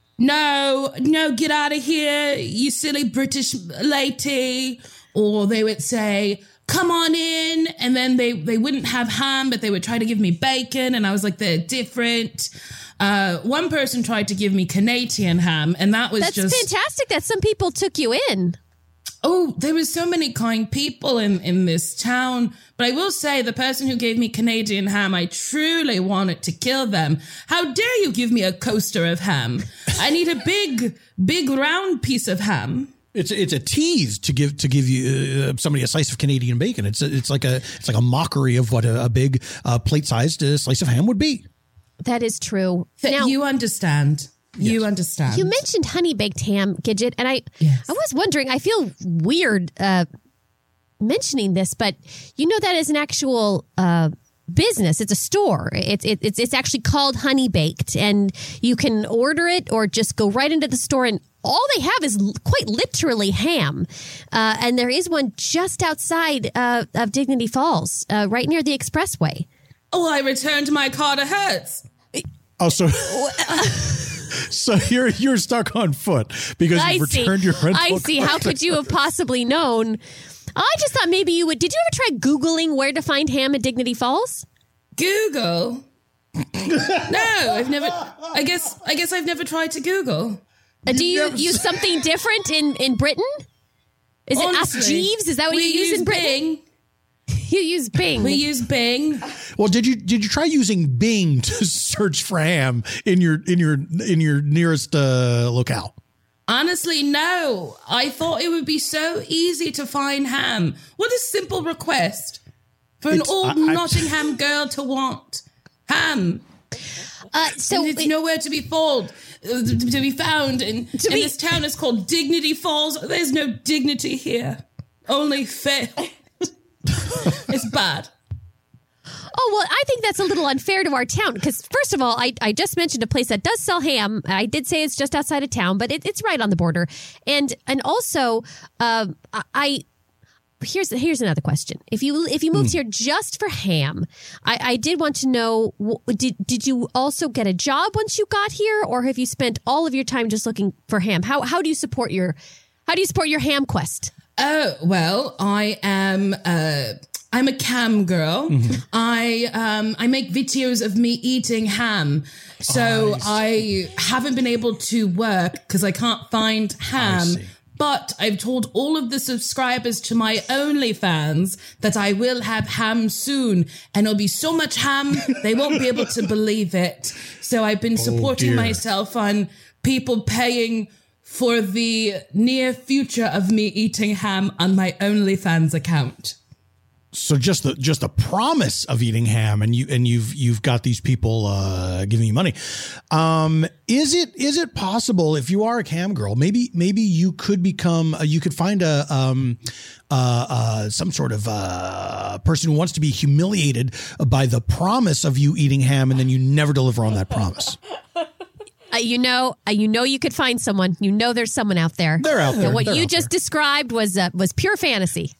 Speaker 10: no, no, get out of here, you silly British lady. Or they would say, come on in. And then they, they wouldn't have ham, but they would try to give me bacon. And I was like, they're different. Uh, one person tried to give me Canadian ham, and that was
Speaker 5: That's
Speaker 10: just
Speaker 5: fantastic that some people took you in.
Speaker 10: Oh, there was so many kind people in, in this town. But I will say the person who gave me Canadian ham, I truly wanted to kill them. How dare you give me a coaster of ham? I need a big, big round piece of ham.
Speaker 3: It's it's a tease to give to give you uh, somebody a slice of Canadian bacon. It's a, it's like a it's like a mockery of what a, a big uh, plate sized uh, slice of ham would be.
Speaker 5: That is true.
Speaker 10: That
Speaker 5: Now,
Speaker 10: you understand. You
Speaker 3: Yes.
Speaker 10: understand.
Speaker 5: you mentioned honey baked ham, Gidget, and I
Speaker 10: Yes.
Speaker 5: I was wondering, I feel weird uh, mentioning this, but you know that is an actual uh, business. It's a store. It's it, it's it's actually called Honey Baked, and you can order it or just go right into the store, and all they have is l- quite literally ham. Uh, and there is one just outside uh, of Dignity Falls, uh, right near the expressway.
Speaker 10: Oh, I returned my car to Hertz.
Speaker 3: Oh, so so you're you're stuck on foot because
Speaker 5: I
Speaker 3: you've
Speaker 5: see.
Speaker 3: returned your rental.
Speaker 5: I see.
Speaker 3: car.
Speaker 5: How could you have possibly known? I just thought maybe you would. Did you ever try Googling where to find ham at Dignity Falls?
Speaker 10: Google? No, I've never. I guess. I guess I've never tried to Google.
Speaker 5: Uh, do you use something different in, in Britain? Is it Ask
Speaker 10: Honestly,
Speaker 5: Jeeves? Is that what
Speaker 10: we
Speaker 5: you use,
Speaker 10: use
Speaker 5: in Britain?
Speaker 10: Bing.
Speaker 5: You use Bing.
Speaker 10: We use Bing.
Speaker 3: Well, did you did you try using Bing to search for ham in your in your in your nearest uh, locale?
Speaker 10: Honestly, no. I thought it would be so easy to find ham. What a simple request for an
Speaker 3: It's-
Speaker 10: old
Speaker 3: I- I-
Speaker 10: Nottingham girl to want ham.
Speaker 5: uh, so
Speaker 10: And it's
Speaker 5: it-
Speaker 10: nowhere to be found. uh, To be found, and, and
Speaker 5: be-
Speaker 10: this town is called Dignity Falls. There's no dignity here, only fail. It's bad.
Speaker 5: Oh, well, I think that's a little unfair to our town because, first of all, I, I just mentioned a place that does sell ham. I did say it's just outside of town, but it, it's right on the border. And and also, um, I, I here's here's another question. If you if you moved here just for ham, I, I did want to know, w- did did you also get a job once you got here, or have you spent all of your time just looking for ham? How how do you support your how do you support your ham quest?
Speaker 10: Oh, well, I am uh I'm a cam girl. I um I make videos of me eating ham. So I haven't been able to work because I can't find ham.
Speaker 3: see.
Speaker 10: But I've told all of the subscribers to my OnlyFans that I will have ham soon. And it'll be so much ham, they won't be able to believe it. So I've been supporting
Speaker 3: dear.
Speaker 10: myself on people paying for the near future of me eating ham on my OnlyFans account.
Speaker 3: So just the just the promise of eating ham, and you and you've you've got these people uh, giving you money. Um, is it is it possible if you are a cam girl, maybe maybe you could become uh, you could find a um, uh, uh, some sort of uh, person who wants to be humiliated by the promise of you eating ham, and then you never deliver on that promise.
Speaker 5: Uh, you know, uh, you know, you could find someone. You know, there's someone out there.
Speaker 3: They're out there.
Speaker 5: And what
Speaker 3: They're
Speaker 5: you
Speaker 3: out
Speaker 5: just
Speaker 3: there.
Speaker 5: described was uh, was pure fantasy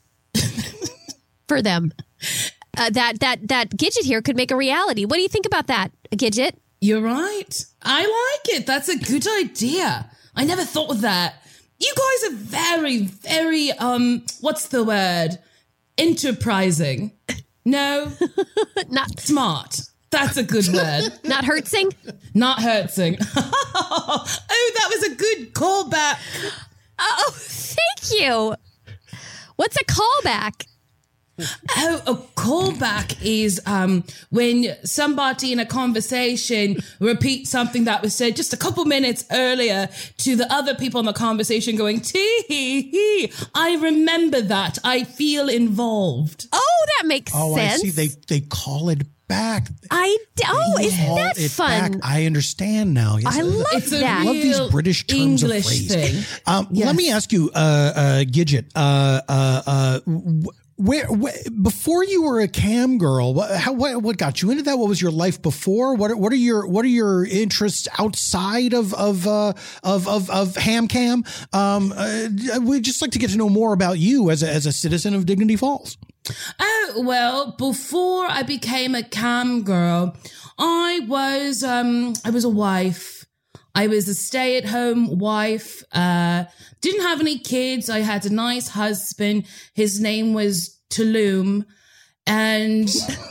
Speaker 5: for them. Uh, that that that Gidget here could make a reality. What do you think about that, Gidget?
Speaker 10: You're right. I like it. That's a good idea. I never thought of that. You guys are very, very, um, what's the word? Enterprising. No?
Speaker 5: Not
Speaker 10: Smart. That's a good word.
Speaker 5: not hurtsing.
Speaker 10: Not hurting. Oh, that was a good callback.
Speaker 5: Oh, thank you. What's a callback?
Speaker 10: Oh, a callback is um, when somebody in a conversation repeats something that was said just a couple minutes earlier to the other people in the conversation going, tee hee hee. I remember that. I feel involved.
Speaker 5: Oh, that makes
Speaker 3: Oh,
Speaker 5: sense.
Speaker 3: I see. They they call it back.
Speaker 5: I oh,
Speaker 3: They
Speaker 5: isn't
Speaker 3: call
Speaker 5: that
Speaker 3: it
Speaker 5: fun?
Speaker 3: back. I understand now. Yes,
Speaker 5: I love
Speaker 10: It's a
Speaker 5: that.
Speaker 3: I love these
Speaker 10: real
Speaker 3: British terms
Speaker 10: English
Speaker 3: of phrase.
Speaker 10: thing.
Speaker 3: Um,
Speaker 10: Yes.
Speaker 3: Let me ask you, uh, uh, Gidget, uh, uh, uh, where, where before you were a cam girl, what, how, what, what got you into that? What was your life before? What are, what are your what are your interests outside of of uh, of, of of ham cam? Um, uh, we'd just like to get to know more about you as a, as a citizen of Dignity Falls.
Speaker 10: Oh, well, before I became a cam girl, I was um I was a wife. I was a stay-at-home wife. Uh didn't have any kids. I had a nice husband. His name was Tulum. And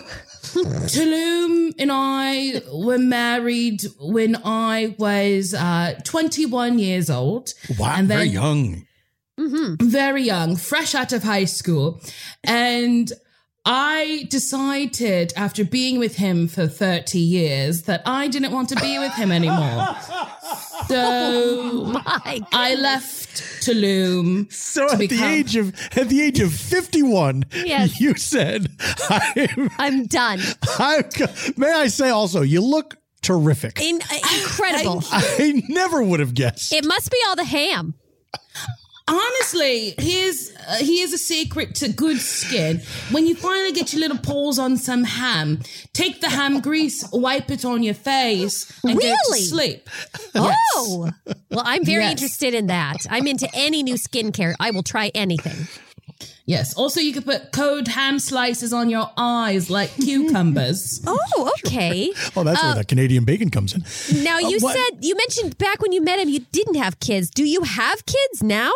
Speaker 10: Tulum and I were married when I was uh twenty-one years old.
Speaker 3: Wow,
Speaker 10: and
Speaker 3: very
Speaker 10: then-
Speaker 3: young.
Speaker 10: Mm-hmm. Very young, fresh out of high school. And I decided after being with him for thirty years that I didn't want to be with him anymore. So
Speaker 5: Oh my
Speaker 10: I left Tulum.
Speaker 3: So
Speaker 10: to
Speaker 3: at the
Speaker 10: become-
Speaker 3: age of at the age of fifty-one,
Speaker 5: Yes.
Speaker 3: you said, I'm,
Speaker 5: I'm done.
Speaker 3: I'm, may I say also, you look terrific.
Speaker 5: In, uh, incredible.
Speaker 3: I never would have guessed.
Speaker 5: It must be all the ham.
Speaker 10: Honestly, here's uh, here's a secret to good skin. When you finally get your little paws on some ham, take the ham grease, wipe it on your face, and go to
Speaker 5: Really?
Speaker 10: sleep.
Speaker 5: Oh, well, I'm very
Speaker 10: Yes.
Speaker 5: interested in that. I'm into any new skincare. I will try anything.
Speaker 10: Yes. Also, you could put cold ham slices on your eyes like cucumbers.
Speaker 5: Oh, okay.
Speaker 3: Oh, that's where that Canadian bacon comes in.
Speaker 5: Now, you
Speaker 3: what-
Speaker 5: said, you mentioned back when you met him, you didn't have kids. Do you have kids now?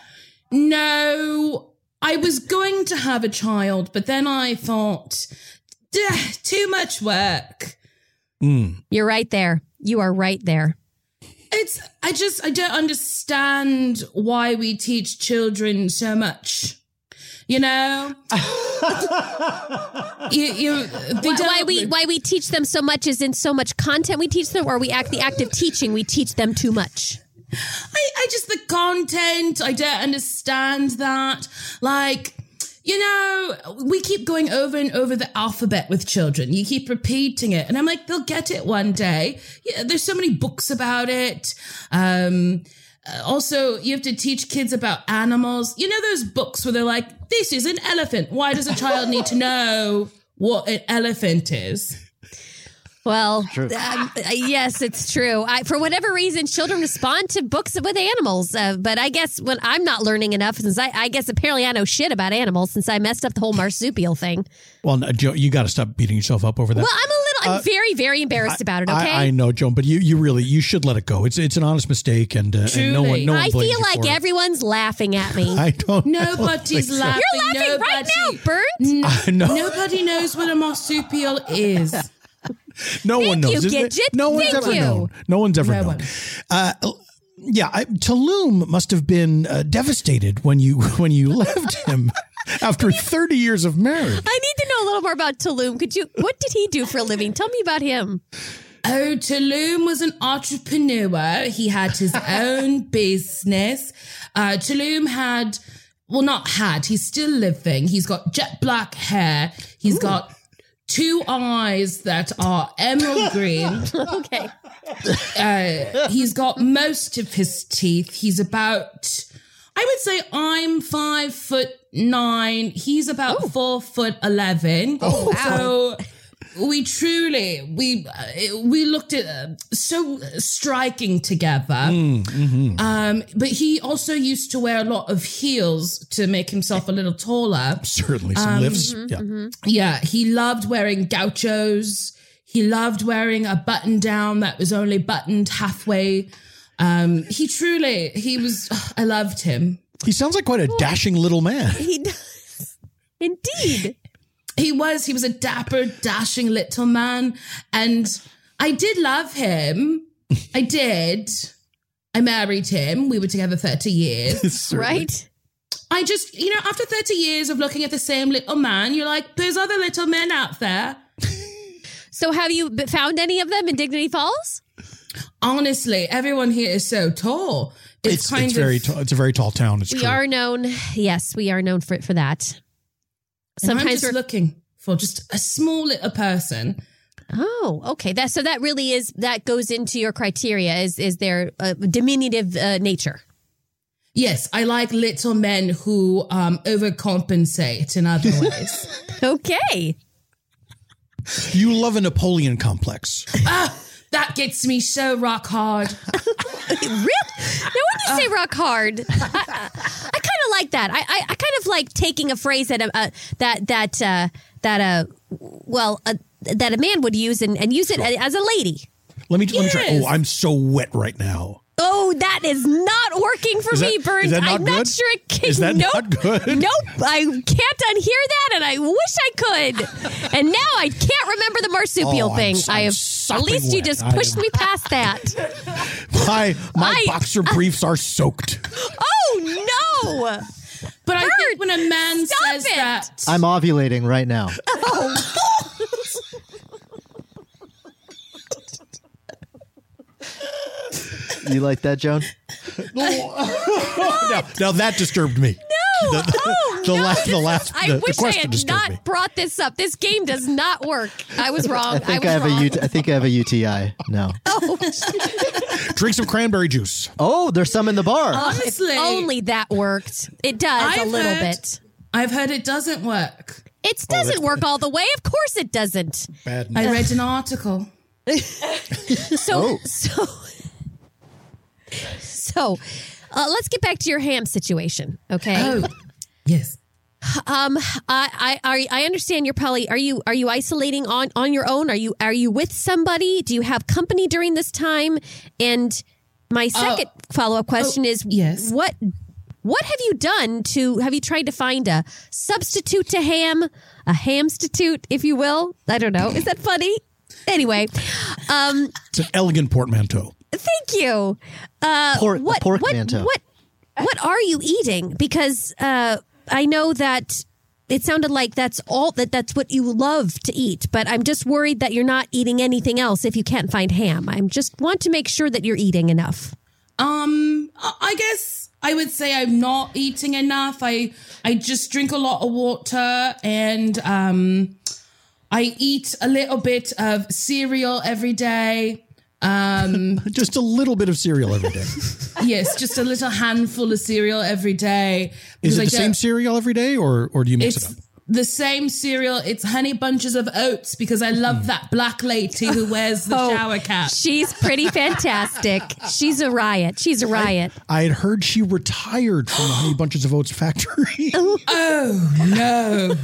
Speaker 10: No, I was going to have a child, but then I thought, "Duh, too much work.
Speaker 5: You're right there. You are right there.
Speaker 10: It's, I just, I don't understand why we teach children so much. You know, you, you, they
Speaker 5: Why,
Speaker 10: don't,
Speaker 5: why we why we teach them so much is in so much content we teach them, or we act the act of teaching we teach them too much.
Speaker 10: I, I just, the content, I don't understand that. Like, you know, we keep going over and over the alphabet with children. You keep repeating it. And I'm like, they'll get it one day. Yeah, there's so many books about it. Um, uh, also, you have to teach kids about animals. You know those books where they're like, this is an elephant. Why does a child need to know what an elephant is?
Speaker 5: Well, um, yes, it's true. I, for whatever reason, children respond to books with animals. Uh, but I guess when I'm not learning enough, since I, I guess apparently I know shit about animals since I messed up the whole marsupial thing.
Speaker 3: Well, no, Joe, you got to stop beating yourself up over that.
Speaker 5: Well, I'm a little, I'm
Speaker 3: Uh,
Speaker 5: very, very embarrassed about it. Okay.
Speaker 3: I, I know, Joan, but you, you really you should let it go. It's it's an honest mistake, and, uh, and no one
Speaker 10: Truly.
Speaker 3: no one
Speaker 5: I
Speaker 3: blames
Speaker 5: feel
Speaker 3: you
Speaker 5: like
Speaker 3: for it.
Speaker 5: everyone's laughing at me.
Speaker 3: I don't.
Speaker 10: Nobody's
Speaker 3: know.
Speaker 10: laughing.
Speaker 5: You're laughing right
Speaker 10: Nobody-
Speaker 5: now, Bert.
Speaker 10: N-
Speaker 3: I know.
Speaker 10: Nobody knows what a marsupial is.
Speaker 3: No one knows.
Speaker 5: you,
Speaker 3: isn't it?
Speaker 5: Gidget.
Speaker 3: No one's
Speaker 5: Thank
Speaker 3: ever
Speaker 5: you.
Speaker 3: known. No one's ever
Speaker 10: No
Speaker 3: known.
Speaker 10: one.
Speaker 3: Uh, yeah, I, Tulum must have been uh, devastated when you when you left him after thirty years of marriage.
Speaker 5: I need to know a little more about Tulum. Could you? What did he do for a living? Tell me about him.
Speaker 10: Oh, Tulum was an entrepreneur. He had his own business. Uh, Tulum had, well, not had, he's still living. He's got jet black hair. He's got two eyes that are emerald green.
Speaker 5: Okay.
Speaker 10: Uh, he's got most of his teeth. He's about, I would say I'm five foot nine. He's about four foot eleven.
Speaker 5: Oh, wow.
Speaker 10: So we truly, we, uh, we looked at uh, so striking together.
Speaker 3: Mm-hmm.
Speaker 10: Um, but he also used to wear a lot of heels to make himself a little taller.
Speaker 3: Certainly some lifts.
Speaker 5: mm-hmm,
Speaker 3: Yeah.
Speaker 5: mm-hmm.
Speaker 10: Yeah, he loved wearing gauchos. He loved wearing a button down that was only buttoned halfway. Um, he truly, he was, I loved him.
Speaker 3: He sounds like quite a dashing little man.
Speaker 5: He does. Indeed.
Speaker 10: He was, he was a dapper, dashing little man. And I did love him. I did. I married him. We were together thirty years.
Speaker 3: Certainly.
Speaker 5: Right?
Speaker 10: I just, you know, after thirty years of looking at the same little man, you're like, there's other little men out there.
Speaker 5: So have you b- found any of them in Dignity Falls?
Speaker 10: Honestly, everyone here is so tall. It's,
Speaker 3: It's,
Speaker 10: kind
Speaker 3: it's
Speaker 10: of
Speaker 3: very tall. It's a very tall town. It's
Speaker 5: We
Speaker 3: true.
Speaker 5: are known. Yes, we are known for for that.
Speaker 10: And I'm
Speaker 5: Sometimes
Speaker 10: just
Speaker 5: we're
Speaker 10: looking for just a small little person.
Speaker 5: Oh, okay. That so that really is that goes into your criteria. Is is their uh, diminutive uh, nature?
Speaker 10: Yes, I like little men who um, overcompensate in other ways.
Speaker 5: Okay.
Speaker 3: You love a Napoleon complex.
Speaker 10: Ah, that gets me so rock hard.
Speaker 5: Really? Now, when you say rock hard, I, I kind of like that. I, I, I kind of like taking a phrase that uh, that that uh, that uh, well uh, that a man would use and, and use it as a lady.
Speaker 3: Let me let me try.
Speaker 10: Yes.
Speaker 3: Oh, I'm so wet right now.
Speaker 5: Oh, that is not working for
Speaker 3: Is that-
Speaker 5: me, Burns.
Speaker 3: is that not
Speaker 5: I'm not
Speaker 3: good?
Speaker 5: sure it can.
Speaker 3: Is that
Speaker 5: nope,
Speaker 3: not good?
Speaker 5: Nope. I can't unhear that, and I wish I could. And now I can't remember the marsupial
Speaker 3: Oh, I'm
Speaker 5: thing.
Speaker 3: s-
Speaker 5: I
Speaker 3: I'm
Speaker 5: have. At
Speaker 3: sopping
Speaker 5: least you
Speaker 3: wet.
Speaker 5: just
Speaker 3: I
Speaker 5: pushed
Speaker 3: am-
Speaker 5: me past that.
Speaker 3: My my
Speaker 5: I-
Speaker 3: boxer briefs are soaked.
Speaker 5: Oh no!
Speaker 10: But I
Speaker 5: Bert,
Speaker 10: think when a man
Speaker 5: stop
Speaker 10: says
Speaker 5: it.
Speaker 10: that,
Speaker 6: I'm ovulating right now. You like that, Joan?
Speaker 3: now, now that disturbed me.
Speaker 5: No,
Speaker 3: The-
Speaker 5: oh,
Speaker 3: the
Speaker 5: no,
Speaker 3: last- the
Speaker 5: this is-
Speaker 3: last-
Speaker 5: I
Speaker 3: the- the
Speaker 5: wish I
Speaker 3: question
Speaker 5: had
Speaker 3: disturbed
Speaker 5: not
Speaker 3: me.
Speaker 5: brought this up. This game does not work. I was wrong.
Speaker 6: I think
Speaker 5: was
Speaker 6: I, have
Speaker 5: wrong.
Speaker 6: a U T I think I have a U T I now.
Speaker 3: Drink some cranberry juice.
Speaker 6: Oh, there's some in the bar.
Speaker 10: honestly,
Speaker 5: If only that worked. It does a
Speaker 10: I've
Speaker 5: little
Speaker 10: heard-
Speaker 5: bit.
Speaker 10: I've heard it doesn't work.
Speaker 5: It doesn't work all the way. Of course it doesn't.
Speaker 3: Bad
Speaker 10: I
Speaker 3: news.
Speaker 10: read an article.
Speaker 5: So, so, so, uh, let's get back to your ham situation, okay?
Speaker 10: Oh, yes.
Speaker 5: Um, I, I, are- I understand you're probably are you are you isolating on on your own? Are you are you with somebody? Do you have company during this time? And my second follow up question
Speaker 10: oh,
Speaker 5: is,
Speaker 10: yes.
Speaker 5: what what have you done to have you tried to find a substitute to ham, a hamstitute, if you will? I don't know. Is that funny? Anyway, um,
Speaker 3: It's an elegant portmanteau.
Speaker 5: thank you. Uh,
Speaker 6: Pork- a
Speaker 5: what,
Speaker 6: pork
Speaker 5: what,
Speaker 6: manto.
Speaker 5: What, what are you eating? Because uh, I know that it sounded like that's all that that's what you love to eat, but I'm just worried that you're not eating anything else if you can't find ham. I just want to make sure that you're eating enough.
Speaker 10: Um, I I guess I would say I'm not eating enough. I I just drink a lot of water and um, I eat a little bit of cereal every day. Um,
Speaker 3: Just a little bit of cereal every day.
Speaker 10: yes, just a little handful of cereal every day.
Speaker 3: Is
Speaker 10: because
Speaker 3: it
Speaker 10: I
Speaker 3: the same
Speaker 10: don't-
Speaker 3: cereal every day, or or do you mix
Speaker 10: It's
Speaker 3: it up?
Speaker 10: the same cereal. It's Honey Bunches of Oats because I love that black lady who wears the
Speaker 5: Oh,
Speaker 10: shower cap.
Speaker 5: She's pretty fantastic. She's a riot. She's a riot.
Speaker 3: I had heard she retired from the Honey Bunches of Oats factory.
Speaker 10: Oh no!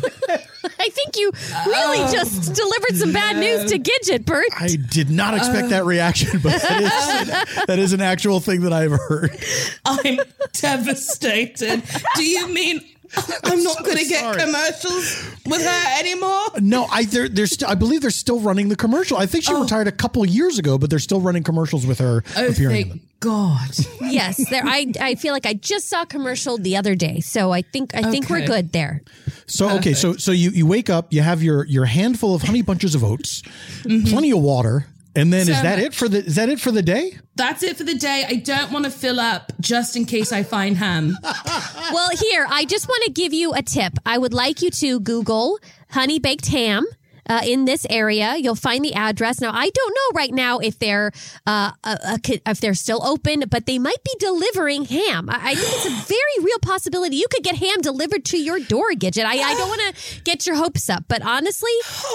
Speaker 5: I think you really
Speaker 10: Oh,
Speaker 5: just delivered some bad news to Gidget, Bert.
Speaker 3: I did not expect that reaction, but that is, that is an actual thing that I've heard.
Speaker 10: I'm devastated. Do you mean I'm not
Speaker 3: so
Speaker 10: going to get
Speaker 3: sorry.
Speaker 10: commercials with her anymore?
Speaker 3: No, I they're, they're st- I believe they're still running the commercial. I think she retired a couple of years ago, but they're still running commercials with her
Speaker 10: Oh,
Speaker 3: appearing in
Speaker 10: thank
Speaker 3: them.
Speaker 10: God.
Speaker 5: Yes, there. I I feel like I just saw a commercial the other day, so I think I think we're
Speaker 10: Okay.
Speaker 5: good there.
Speaker 3: So okay, so so you, you wake up, you have your your handful of Honey Bunches of Oats, plenty of water, and then is
Speaker 10: So
Speaker 3: that
Speaker 10: much.
Speaker 3: it for the is that it for the day?
Speaker 10: That's it for the day. I don't want to fill up just in case I find ham.
Speaker 5: Well, here I just want to give you a tip. I would like you to Google honey baked ham. Uh, in this area, you'll find the address. Now, I don't know right now if they're uh, uh, uh, if they're still open, but they might be delivering ham. I, I think it's a very real possibility. You could get ham delivered to your door, Gidget. I, I don't want to get your hopes up, but honestly,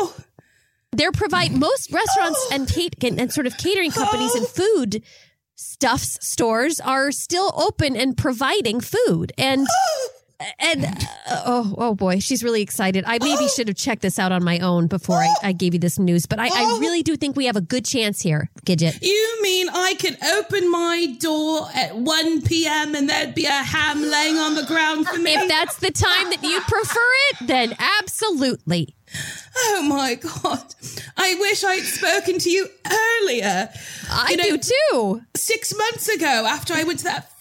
Speaker 5: they're provide most restaurants and, cat- and sort of catering companies and food stuffs stores are still open and providing food and. And uh, oh, oh boy, she's really excited. I maybe should have checked this out on my own before I, I gave you this news, but I, I really do think we have a good chance here, Gidget.
Speaker 10: You mean I could open my door at one p.m. and there'd be a ham laying on the ground for me?
Speaker 5: If that's the time that you prefer it, then absolutely.
Speaker 10: Oh my God. I wish I'd spoken to you earlier.
Speaker 5: I
Speaker 10: You know,
Speaker 5: do too.
Speaker 10: Six months ago, after I went to that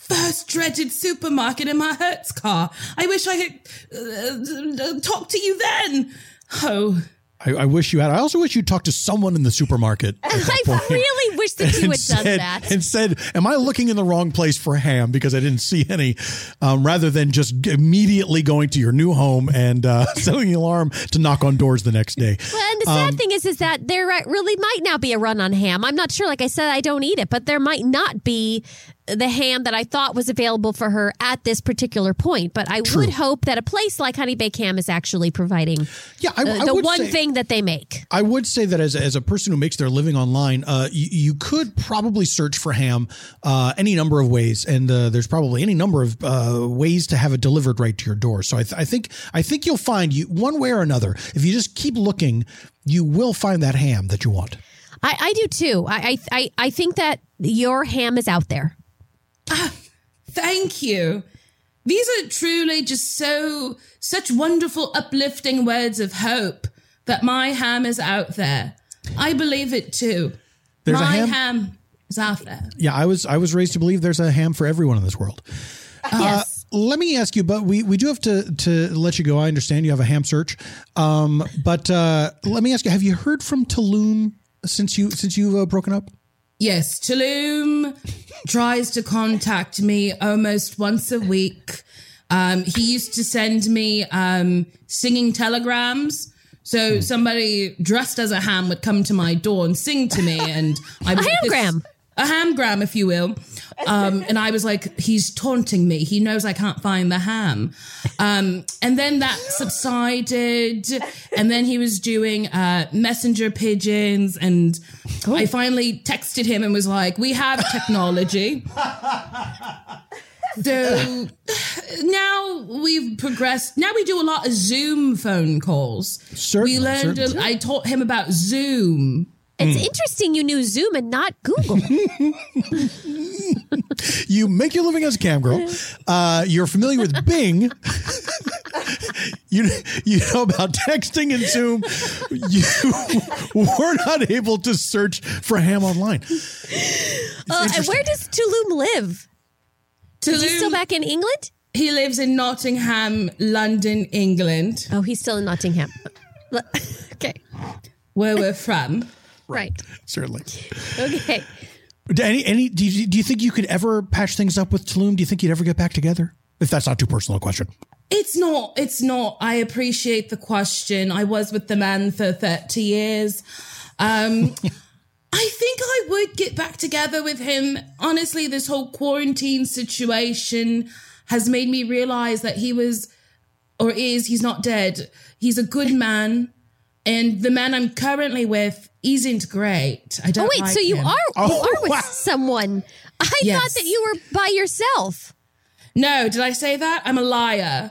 Speaker 10: first dreaded supermarket in my Hertz car. I wish I had uh, talked to you then. Oh.
Speaker 3: I, I wish you had. I also wish you'd talked to someone in the supermarket.
Speaker 5: I really wish that you had
Speaker 3: said,
Speaker 5: done that.
Speaker 3: And said, am I looking in the wrong place for ham? Because I didn't see any, um, rather than just immediately going to your new home and uh, setting the alarm to knock on doors the next day.
Speaker 5: Well, and the sad
Speaker 3: Um,
Speaker 5: thing is, is that there really might not be a run on ham. I'm not sure. Like I said, I don't eat it, but there might not be the ham that I thought was available for her at this particular point. But I
Speaker 3: True.
Speaker 5: would hope that a place like Honey Baked Ham is actually providing
Speaker 3: Yeah, I-
Speaker 5: uh,
Speaker 3: I
Speaker 5: the
Speaker 3: would
Speaker 5: one
Speaker 3: say-
Speaker 5: thing that they make.
Speaker 3: I would say that as, as a person who makes their living online, uh, you, you could probably search for ham uh, any number of ways, and uh, there's probably any number of uh, ways to have it delivered right to your door. So I, th- I think I think you'll find you one way or another. If you just keep looking, you will find that ham that you want.
Speaker 5: I, I do too. I, I I think that your ham is out there.
Speaker 10: Ah, thank you. These are truly just so, such wonderful, uplifting words of hope that my ham is out there. I believe it too.
Speaker 3: There's a
Speaker 10: my
Speaker 3: ham?
Speaker 10: ham is out there.
Speaker 3: Yeah, I was I was raised to believe there's a ham for everyone in this world.
Speaker 5: Yes.
Speaker 3: Uh, let me ask you, but we, we do have to to let you go. I understand you have a ham search, um, but uh, let me ask you: have you heard from Tulum since you since you've uh, broken up?
Speaker 10: Yes, Tulum tries to contact me almost once a week. Um, he used to send me um, singing telegrams. So somebody dressed as a ham would come to my door and sing to me, and I was
Speaker 5: A hamgram.
Speaker 10: a hamgram, if you will. Um, and I was like, he's taunting me. He knows I can't find the ham. Um, and then that subsided. And then he was doing uh, messenger pigeons. And
Speaker 5: Oh.
Speaker 10: I finally texted him and was like, we have technology. So now we've progressed. Now we do a lot of Zoom phone calls.
Speaker 3: Certainly,
Speaker 10: we learned.
Speaker 3: certainly.
Speaker 10: I taught him about Zoom.
Speaker 5: It's interesting you knew Zoom and not Google.
Speaker 3: You make your living as a cam girl. Uh, you're familiar with Bing. You you know about texting and Zoom. You were not able to search for ham online.
Speaker 5: Uh, and where does Tulum live? Is he still back in England?
Speaker 10: He lives in Nottingham, London, England.
Speaker 5: Oh, he's still in Nottingham. Okay.
Speaker 10: Where we're from.
Speaker 5: Right.
Speaker 3: Certainly.
Speaker 5: Okay.
Speaker 3: Do Any any do you, do you think you could ever patch things up with Tulum? Do you think you'd ever get back together? If that's not too personal a question.
Speaker 10: It's not. It's not. I appreciate the question. I was with the man for thirty years. Um, I think I would get back together with him. Honestly, this whole quarantine situation has made me realize that he was, or is, he's not dead. He's a good man. And the man I'm currently with isn't great. I don't
Speaker 5: Oh, wait.
Speaker 10: like
Speaker 5: so you
Speaker 10: him.
Speaker 5: are you
Speaker 3: Oh,
Speaker 5: are with
Speaker 3: wow.
Speaker 5: someone. I
Speaker 10: Yes.
Speaker 5: thought that you were by yourself.
Speaker 10: No, did I say that? I'm a liar.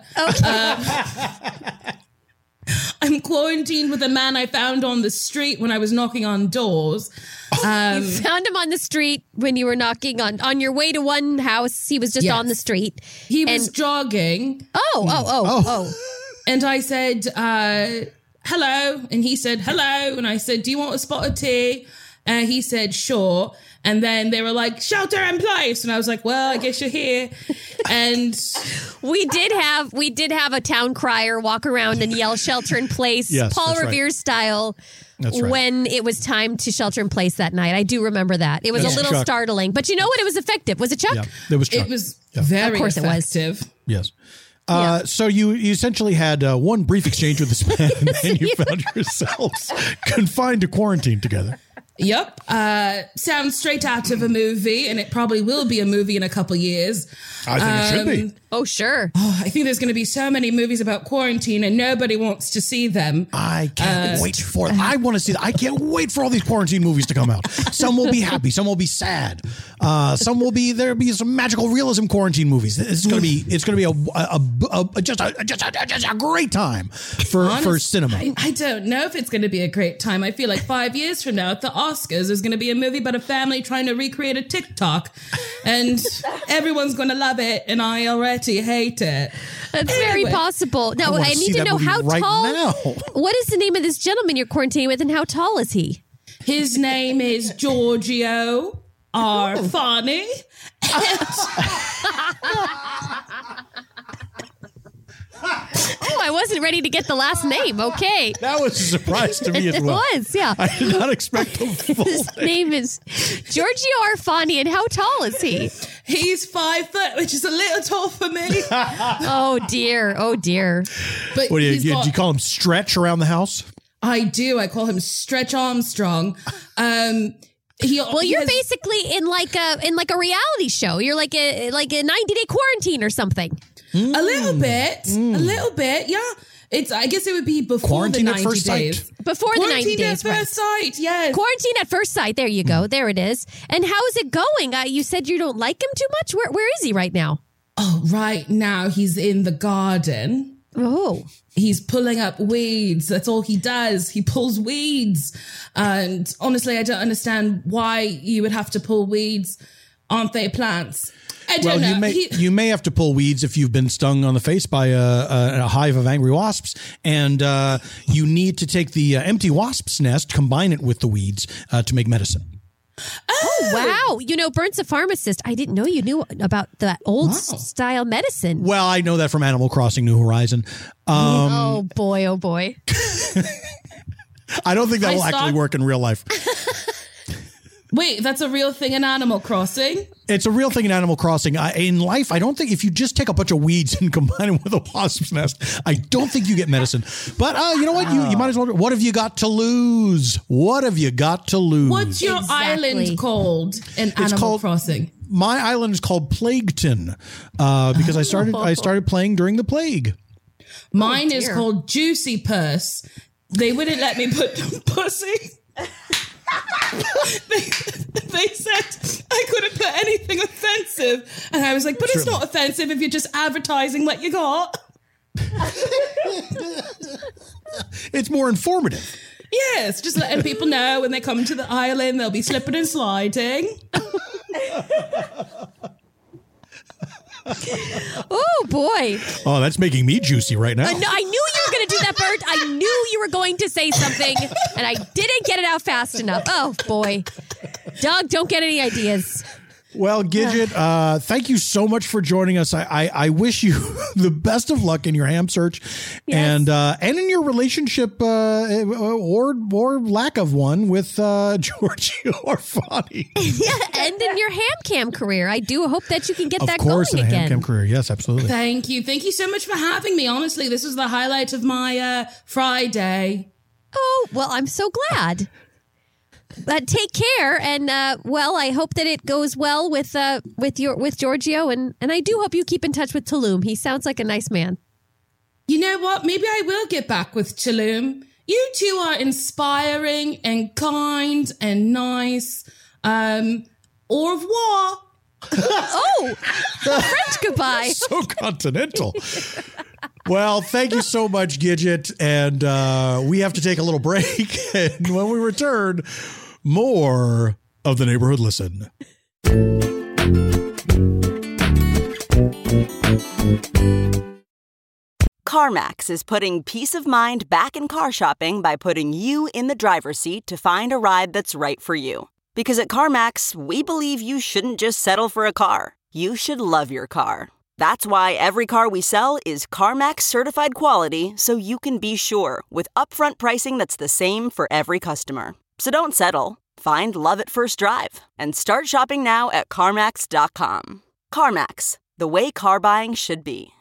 Speaker 10: Uh, I'm quarantined with a man I found on the street when I was knocking on doors. Um,
Speaker 5: You found him on the street when you were knocking on on your way to one house. He was just
Speaker 10: Yes.
Speaker 5: on the street.
Speaker 10: he was
Speaker 5: And-
Speaker 10: jogging,
Speaker 5: Oh, oh, oh, oh.
Speaker 10: and I said, uh, hello. And he said, hello. And I said, do you want a spot of tea? And he said, sure. And then they were like, shelter in place. And I was like, well, I guess you're here. And
Speaker 5: We did have we did have a town crier walk around and yell "shelter in place,"
Speaker 3: Yes,
Speaker 5: Paul
Speaker 3: that's right.
Speaker 5: Revere style.
Speaker 3: That's right.
Speaker 5: When it was time to shelter in place that night, I do remember that. It was
Speaker 3: That's
Speaker 5: a little
Speaker 3: Chuck.
Speaker 5: startling, but you know what? It was effective. Was it Chuck?
Speaker 3: Yeah, it was Chuck.
Speaker 10: it was
Speaker 3: Yeah.
Speaker 10: very
Speaker 5: Of course it was.
Speaker 10: effective.
Speaker 3: Yes. Uh, So you, you essentially had uh, one brief exchange with this man, and then you found yourselves confined to quarantine together.
Speaker 10: Yep. Uh, sounds straight out of a movie, and it probably will be a movie in a couple years.
Speaker 3: I think it should be.
Speaker 10: Um,
Speaker 5: Oh, sure.
Speaker 10: I think there's going to be so many movies about quarantine, and nobody wants to see them.
Speaker 3: I can't
Speaker 10: Uh,
Speaker 3: wait for it. I want to see that. I can't wait for all these quarantine movies to come out. Some will be happy. Some will be sad. Uh, some will be there'll be some magical realism quarantine movies. It's gonna be it's gonna be a, a, a, a just a just a, just a great time for
Speaker 10: Honest-
Speaker 3: for cinema.
Speaker 10: I, I don't know if it's going to be a great time. I feel like five years from now at the Oscars, there's going to be a movie about a family trying to recreate a TikTok, and everyone's going to love it, and I already hate it.
Speaker 5: That's very
Speaker 10: Anyway.
Speaker 5: possible.
Speaker 3: I
Speaker 5: No,
Speaker 3: wanna
Speaker 5: I,
Speaker 3: see
Speaker 5: need to
Speaker 3: that
Speaker 5: know
Speaker 3: movie
Speaker 5: how
Speaker 3: right
Speaker 5: tall.
Speaker 3: now.
Speaker 5: What is the name of this gentleman you're quarantining with, and how tall is he?
Speaker 10: His name is Giorgio Arfani,
Speaker 5: Oh, I wasn't ready to get the last name. Okay.
Speaker 3: That was a surprise to me as well.
Speaker 5: It was, yeah.
Speaker 3: I did not expect the full
Speaker 5: His name is Giorgio Arfani, and how tall is he?
Speaker 10: He's five foot, which is a little tall for me.
Speaker 5: Oh, dear. Oh, dear.
Speaker 10: But
Speaker 3: What do you,
Speaker 10: he's
Speaker 3: you,
Speaker 10: got-
Speaker 3: do you call him Stretch around the house?
Speaker 10: I do. I call him Stretch Armstrong. Um, he,
Speaker 5: Well,
Speaker 10: he
Speaker 5: you're
Speaker 10: has-
Speaker 5: basically in like a in like a reality show. You're like a like a ninety day quarantine or something.
Speaker 10: a little bit, a little bit, yeah. It's. I guess it would be before
Speaker 3: Quarantine
Speaker 10: the
Speaker 3: at
Speaker 10: ninety
Speaker 3: first
Speaker 10: days.
Speaker 3: sight.
Speaker 5: Before the ninety
Speaker 10: Quarantine
Speaker 5: days,
Speaker 10: at
Speaker 5: right.
Speaker 10: first sight. Yes.
Speaker 5: Quarantine at first sight. There you go. There it is. And how's it going? Uh, you said you don't like him too much. Where where is he right now?
Speaker 10: Oh, right now he's in the garden.
Speaker 5: Oh,
Speaker 10: He's pulling up weeds. That's all he does. He pulls weeds. And honestly, I don't understand why you would have to pull weeds. Aren't they plants? I don't
Speaker 3: Well,
Speaker 10: know.
Speaker 3: you may
Speaker 10: He-
Speaker 3: you may have to pull weeds if you've been stung on the face by a, a, a hive of angry wasps, and uh, you need to take the uh, empty wasp's nest, combine it with the weeds uh, to make medicine.
Speaker 5: oh, wow! You know, Burnt's a pharmacist. I didn't know you knew about that old
Speaker 10: Wow.
Speaker 5: s- style medicine.
Speaker 3: Well, I know that from Animal Crossing: New Horizon. Um,
Speaker 5: oh boy! Oh boy!
Speaker 3: I don't think that
Speaker 10: I
Speaker 3: will
Speaker 10: saw-
Speaker 3: actually work in real life.
Speaker 10: Wait, that's a real thing in Animal Crossing?
Speaker 3: It's a real thing in Animal Crossing. I, in life, I don't think if you just take a bunch of weeds and combine them with a wasp's nest, I don't think you get medicine. But uh, you know what? You, you might as well. What have you got to lose? What have you got to lose?
Speaker 10: What's your
Speaker 5: Exactly.
Speaker 10: island called in Animal
Speaker 3: called-
Speaker 10: Crossing?
Speaker 3: My island is called Plagueton uh, because I started I started playing during the plague.
Speaker 10: Mine is
Speaker 5: dear.
Speaker 10: called Juicy Purse. They wouldn't let me put pussy. they, they said I couldn't put anything offensive. And I was like, but it's not offensive if you're just advertising what you got.
Speaker 3: It's more informative.
Speaker 10: Yes, just letting people know when they come to the island, they'll be slipping and sliding.
Speaker 5: Oh boy!
Speaker 3: Oh, that's making me juicy right now.
Speaker 5: I, kn- I knew you were going to do that, Bert. I knew you were going to say something, and I didn't get it out fast enough. Oh boy, Doug, don't get any ideas.
Speaker 3: Well, Gidget, uh, thank you so much for joining us. I, I, I wish you the best of luck in your ham search, and uh, and in your relationship uh, or or lack of one with uh, Giorgio Arfani.
Speaker 5: Yeah, and in your ham cam career, I do hope that you can get
Speaker 3: Of
Speaker 5: that
Speaker 3: course, in
Speaker 5: going
Speaker 3: a ham
Speaker 5: again.
Speaker 3: cam career, yes, absolutely.
Speaker 10: Thank you. Thank you so much for having me. Honestly, this was the highlight of my uh, Friday.
Speaker 5: Oh well, I'm so glad. But take care, and uh, well, I hope that it goes well with uh, with your with Giorgio, and and I do hope you keep in touch with Tulum. He sounds like a nice man.
Speaker 10: You know what? Maybe I will get back with Tulum. You two are inspiring and kind and nice. Um, au revoir.
Speaker 5: Oh, French goodbye.
Speaker 3: So continental. Well, thank you so much, Gidget. And uh, we have to take a little break. And when we return, more of the Neighborhood Listen.
Speaker 11: CarMax is putting peace of mind back in car shopping by putting you in the driver's seat to find a ride that's right for you. Because at CarMax, we believe you shouldn't just settle for a car. You should love your car. That's why every car we sell is CarMax certified quality, so you can be sure with upfront pricing that's the same for every customer. So don't settle. Find love at first drive and start shopping now at CarMax dot com. CarMax, the way car buying should be.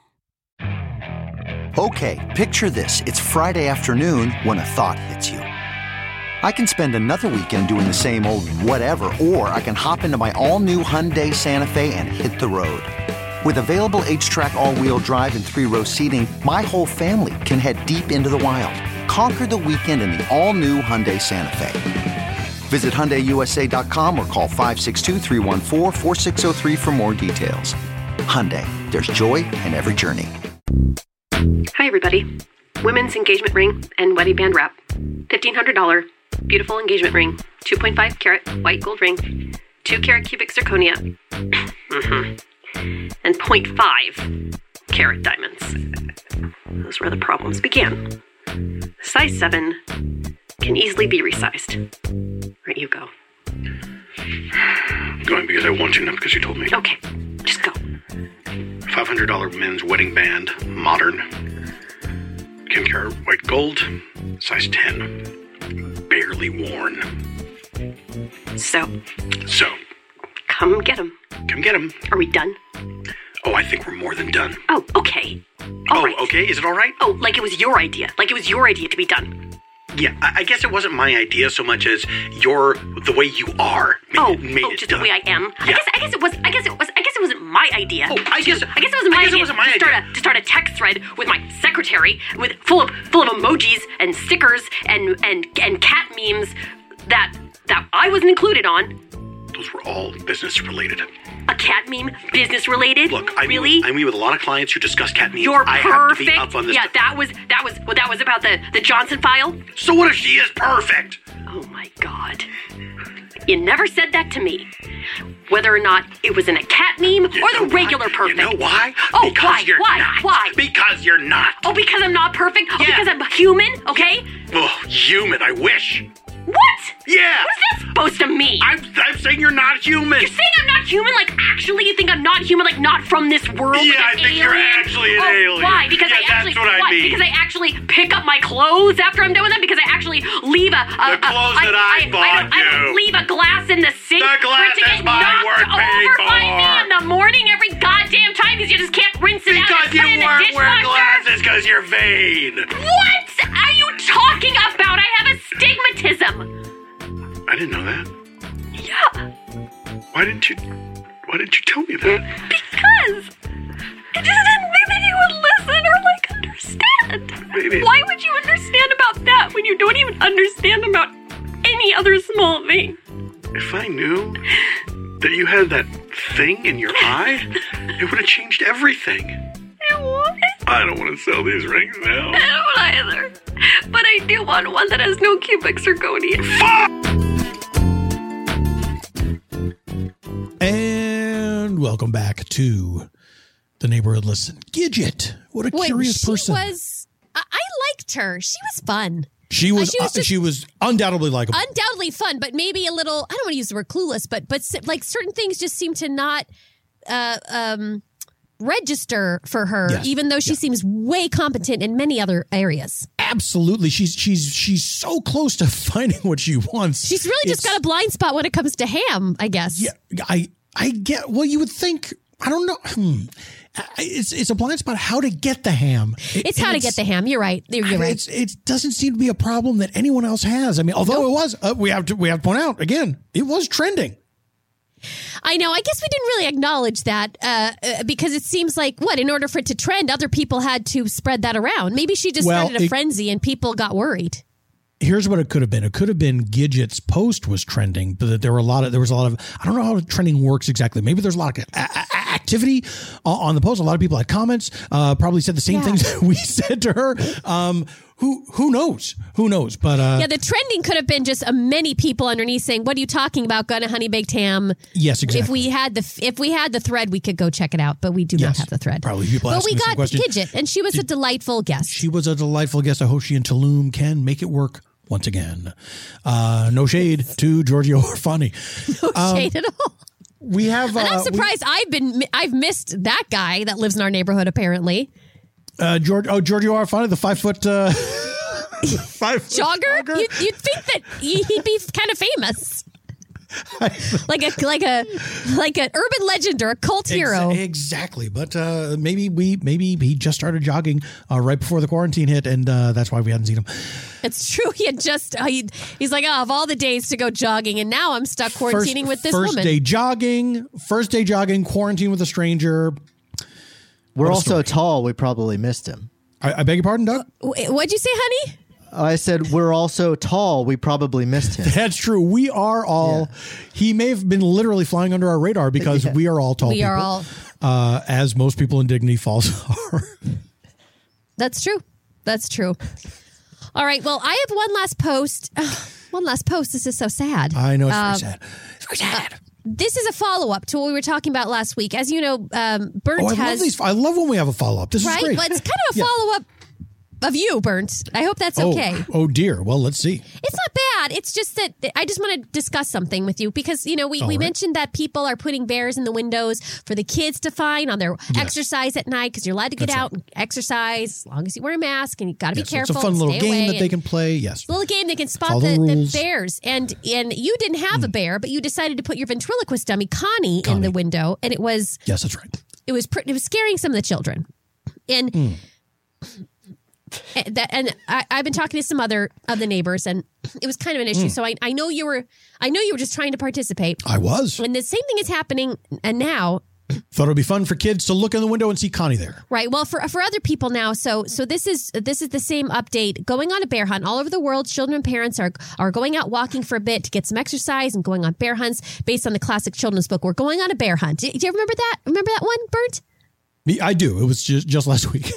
Speaker 2: Okay, picture this. It's Friday afternoon when a thought hits you. I can spend another weekend doing the same old whatever, or I can hop into my all-new Hyundai Santa Fe and hit the road. With available H-Track all-wheel drive and three-row seating, my whole family can head deep into the wild. Conquer the weekend in the all-new Hyundai Santa Fe. Visit Hyundai U S A dot com or call five six two, three one four, four six zero three for more details. Hyundai, there's joy in every journey.
Speaker 12: Hi, everybody. Women's engagement ring and wedding band wrap. fifteen hundred dollars. Beautiful engagement ring. two point five carat white gold ring. two carat cubic zirconia. mm-hmm. And zero point five carat diamonds. Those were the problems began. Size seven can easily be resized. Right, you go.
Speaker 9: Going because I want to, not because you told me.
Speaker 12: Okay, just go.
Speaker 9: five hundred dollars men's wedding band, modern. Kim Carrot white gold, size ten. Barely worn.
Speaker 12: So?
Speaker 9: So.
Speaker 12: Come get him.
Speaker 9: Come get him.
Speaker 12: Are we done?
Speaker 9: Oh, I think we're more than done.
Speaker 12: Oh, okay.
Speaker 9: All oh, right. Okay. Is it all right?
Speaker 12: Oh, like it was your idea. Like it was your idea to be done.
Speaker 9: Yeah, I, I guess it wasn't my idea so much as your the way you are made
Speaker 12: oh,
Speaker 9: it, made
Speaker 12: oh,
Speaker 9: it
Speaker 12: just
Speaker 9: done.
Speaker 12: the way I am.
Speaker 9: Yeah.
Speaker 12: I guess I guess it was. I guess it was. I guess it wasn't my idea.
Speaker 9: Oh, I guess.
Speaker 12: I guess it wasn't my
Speaker 9: I guess
Speaker 12: idea.
Speaker 9: It wasn't my
Speaker 12: to
Speaker 9: idea.
Speaker 12: start a to start a text thread with my secretary with full of full of emojis and stickers and and and cat memes that that I wasn't included on.
Speaker 9: Those were all business related.
Speaker 12: A cat meme, business related.
Speaker 9: Look, I
Speaker 12: really?
Speaker 9: meet, I meet with a lot of clients who discuss cat memes.
Speaker 12: You're
Speaker 9: I
Speaker 12: perfect.
Speaker 9: have to be up on this.
Speaker 12: Yeah, that was that was well, that was about the the Johnson file.
Speaker 9: So what if she is perfect?
Speaker 12: Oh my God! You never said that to me. Whether or not it was in a cat meme
Speaker 9: you
Speaker 12: or the regular
Speaker 9: why?
Speaker 12: perfect.
Speaker 9: You know why?
Speaker 12: Oh,
Speaker 9: because
Speaker 12: why?
Speaker 9: you're
Speaker 12: why?
Speaker 9: not.
Speaker 12: Why?
Speaker 9: Because you're not.
Speaker 12: Oh, because I'm not perfect? Oh,
Speaker 9: yeah.
Speaker 12: because I'm human? Okay?
Speaker 9: Oh, human, I wish.
Speaker 12: What?
Speaker 9: Yeah.
Speaker 12: What's that supposed to mean?
Speaker 9: I'm, I'm saying you're not human.
Speaker 12: You're saying I'm not human? Like, actually, you think I'm not human? Like, not from this world?
Speaker 9: Yeah,
Speaker 12: like
Speaker 9: I think
Speaker 12: alien?
Speaker 9: you're actually an
Speaker 12: oh,
Speaker 9: alien.
Speaker 12: Why? Because
Speaker 9: yeah,
Speaker 12: I actually.
Speaker 9: that's what I
Speaker 12: what?
Speaker 9: mean.
Speaker 12: Because I actually pick up my clothes after I'm done with them? Because I actually leave a. a
Speaker 9: the clothes
Speaker 12: a,
Speaker 9: that I, I bought
Speaker 12: I don't,
Speaker 9: you.
Speaker 12: I don't leave a glass in the sink.
Speaker 9: The glass
Speaker 12: for it to
Speaker 9: is
Speaker 12: get
Speaker 9: mine
Speaker 12: knocked
Speaker 9: worth paying
Speaker 12: over by
Speaker 9: for.
Speaker 12: me in the morning every goddamn time because you just can't rinse it
Speaker 9: because
Speaker 12: out. Because
Speaker 9: you
Speaker 12: you
Speaker 9: weren't wearing
Speaker 12: dishwasher.
Speaker 9: glasses because you're vain.
Speaker 12: What are you talking about? I have astigmatism.
Speaker 9: I didn't know that.
Speaker 12: Yeah.
Speaker 9: Why didn't you? Why didn't you tell me that?
Speaker 12: Because I just didn't think that you would listen or like understand.
Speaker 9: Baby.
Speaker 12: Why would you understand about that when you don't even understand about any other small thing?
Speaker 9: If I knew that you had that thing in your eye, it would have changed everything.
Speaker 12: It would.
Speaker 9: I don't want to sell these rings now.
Speaker 12: I don't either. But I do want one that has no cubic zirconia.
Speaker 9: Fuck!
Speaker 3: And welcome back to the Neighborhood Listen. Gidget, what a
Speaker 5: Wait,
Speaker 3: curious
Speaker 5: she
Speaker 3: person.
Speaker 5: Was, I, I liked her. She was fun.
Speaker 3: She was,
Speaker 5: uh, she, was
Speaker 3: uh, she was undoubtedly likable.
Speaker 5: Undoubtedly fun, but maybe a little, I don't want to use the word clueless, but but like certain things just seem to not uh, um, register for her,
Speaker 3: yes.
Speaker 5: even though she
Speaker 3: yeah.
Speaker 5: seems way competent in many other areas.
Speaker 3: Absolutely. She's she's she's so close to finding what she wants.
Speaker 5: She's really
Speaker 3: it's,
Speaker 5: just got a blind spot when it comes to ham, I guess.
Speaker 3: Yeah, I I get, well, you would think, I don't know. Hmm. It's it's a blind spot how to get the ham. It,
Speaker 5: it's how to get the ham. You're right. You're, you're right.
Speaker 3: It's, it doesn't seem to be a problem that anyone else has. I mean, although nope. it was, uh, we have to we have to point out again, it was trending.
Speaker 5: I know. I guess we didn't really acknowledge that uh, uh, because it seems like, what, in order for it to trend, other people had to spread that around. Maybe she just
Speaker 3: well,
Speaker 5: started a
Speaker 3: it,
Speaker 5: frenzy and people got worried.
Speaker 3: Here's what it could have been. It could have been Gidget's post was trending, but there were a lot of there was a lot of I don't know how trending works exactly. Maybe there's a lot of a- a- activity on the post. A lot of people had comments. Uh, probably said the same yeah. things that we said to her. Um, who who knows? Who knows? But uh,
Speaker 5: yeah, the trending could have been just uh, many people underneath saying, "What are you talking about? Gun a honey baked ham?"
Speaker 3: Yes, exactly.
Speaker 5: If we had the if we had the thread, we could go check it out, but we do
Speaker 3: yes.
Speaker 5: not have the thread.
Speaker 3: Probably people
Speaker 5: but
Speaker 3: asking
Speaker 5: we got
Speaker 3: question.
Speaker 5: Gidget, and she was Did, a delightful guest.
Speaker 3: She was a delightful guest. I hope she and Tulum can make it work. Once again, uh, no shade to Giorgio Arfani.
Speaker 5: No um, shade at all.
Speaker 3: We have, uh,
Speaker 5: and I'm surprised we, I've been I've missed that guy that lives in our neighborhood. Apparently,
Speaker 3: uh, George, oh Giorgio Arfani, the five foot, uh, five
Speaker 5: jogger. jogger? You'd, you'd think that he'd be kind of famous. like a like a like an urban legend or a cult hero.
Speaker 3: Ex- exactly, but uh, maybe we maybe he just started jogging uh, right before the quarantine hit, and uh, that's why we hadn't seen him.
Speaker 5: It's true. He had just uh, he, he's like, oh, of all the days to go jogging, and now I'm stuck quarantining
Speaker 3: first,
Speaker 5: with this
Speaker 3: first
Speaker 5: woman.
Speaker 3: First day jogging, first day jogging, quarantine with a stranger.
Speaker 6: We're all so tall, we probably missed him.
Speaker 3: I, I beg your pardon, Doug?
Speaker 5: What'd you say, honey?
Speaker 6: I said, we're all so tall, we probably missed him.
Speaker 3: That's true. We are all, yeah. he may have been literally flying under our radar because yeah. we are all tall
Speaker 5: we
Speaker 3: people.
Speaker 5: We are all.
Speaker 3: Uh, as most people in Dignity Falls are.
Speaker 5: That's true. That's true. All right. Well, I have one last post. Uh, one last post. This is so sad.
Speaker 3: I know. It's
Speaker 5: um,
Speaker 3: very sad. It's very sad. Uh,
Speaker 5: This is a follow-up to what we were talking about last week. As you know, um, Burnt
Speaker 3: oh, I
Speaker 5: has...
Speaker 3: Love these. I love when we have a follow-up. This
Speaker 5: right?
Speaker 3: is great.
Speaker 5: But it's kind of a
Speaker 3: yeah.
Speaker 5: follow-up of you, Burnt. I hope that's
Speaker 3: oh,
Speaker 5: okay.
Speaker 3: Oh, dear. Well, let's see.
Speaker 5: It's not bad. It's just that I just want to discuss something with you because, you know, we,
Speaker 3: All
Speaker 5: we
Speaker 3: right.
Speaker 5: mentioned that people are putting bears in the windows for the kids to find on their
Speaker 3: Yes.
Speaker 5: exercise at night because you're allowed to get
Speaker 3: That's
Speaker 5: out and exercise as long as you wear a mask and you got to
Speaker 3: Yes,
Speaker 5: be careful.
Speaker 3: It's a fun
Speaker 5: and
Speaker 3: little
Speaker 5: stay
Speaker 3: game
Speaker 5: away
Speaker 3: that they
Speaker 5: and-
Speaker 3: can play. Yes.
Speaker 5: little game they can spot
Speaker 3: Follow
Speaker 5: the,
Speaker 3: the
Speaker 5: the
Speaker 3: rules.
Speaker 5: bears. And and you didn't have a bear, but you decided to put your ventriloquist dummy Connie, in
Speaker 3: Connie.
Speaker 5: the window, and it was
Speaker 3: Yes, that's right.
Speaker 5: it was pr- it was scaring some of the children. And
Speaker 3: Mm.
Speaker 5: and that and I, I've been talking to some other of the neighbors, and it was kind of an issue.
Speaker 3: Mm.
Speaker 5: So I, I know you were I know you were just trying to participate.
Speaker 3: I was.
Speaker 5: And the same thing is happening and now.
Speaker 3: Thought it would be fun for kids to look in the window and see Connie there.
Speaker 5: Right. Well, for for other people now, so so this is this is the same update. Going on a bear hunt all over the world, children and parents are are going out walking for a bit to get some exercise and going on bear hunts based on the classic children's book. We're going on a bear hunt. Do, do you remember that? Remember that one, Bernd?
Speaker 3: Me, I do. It was just, just last week.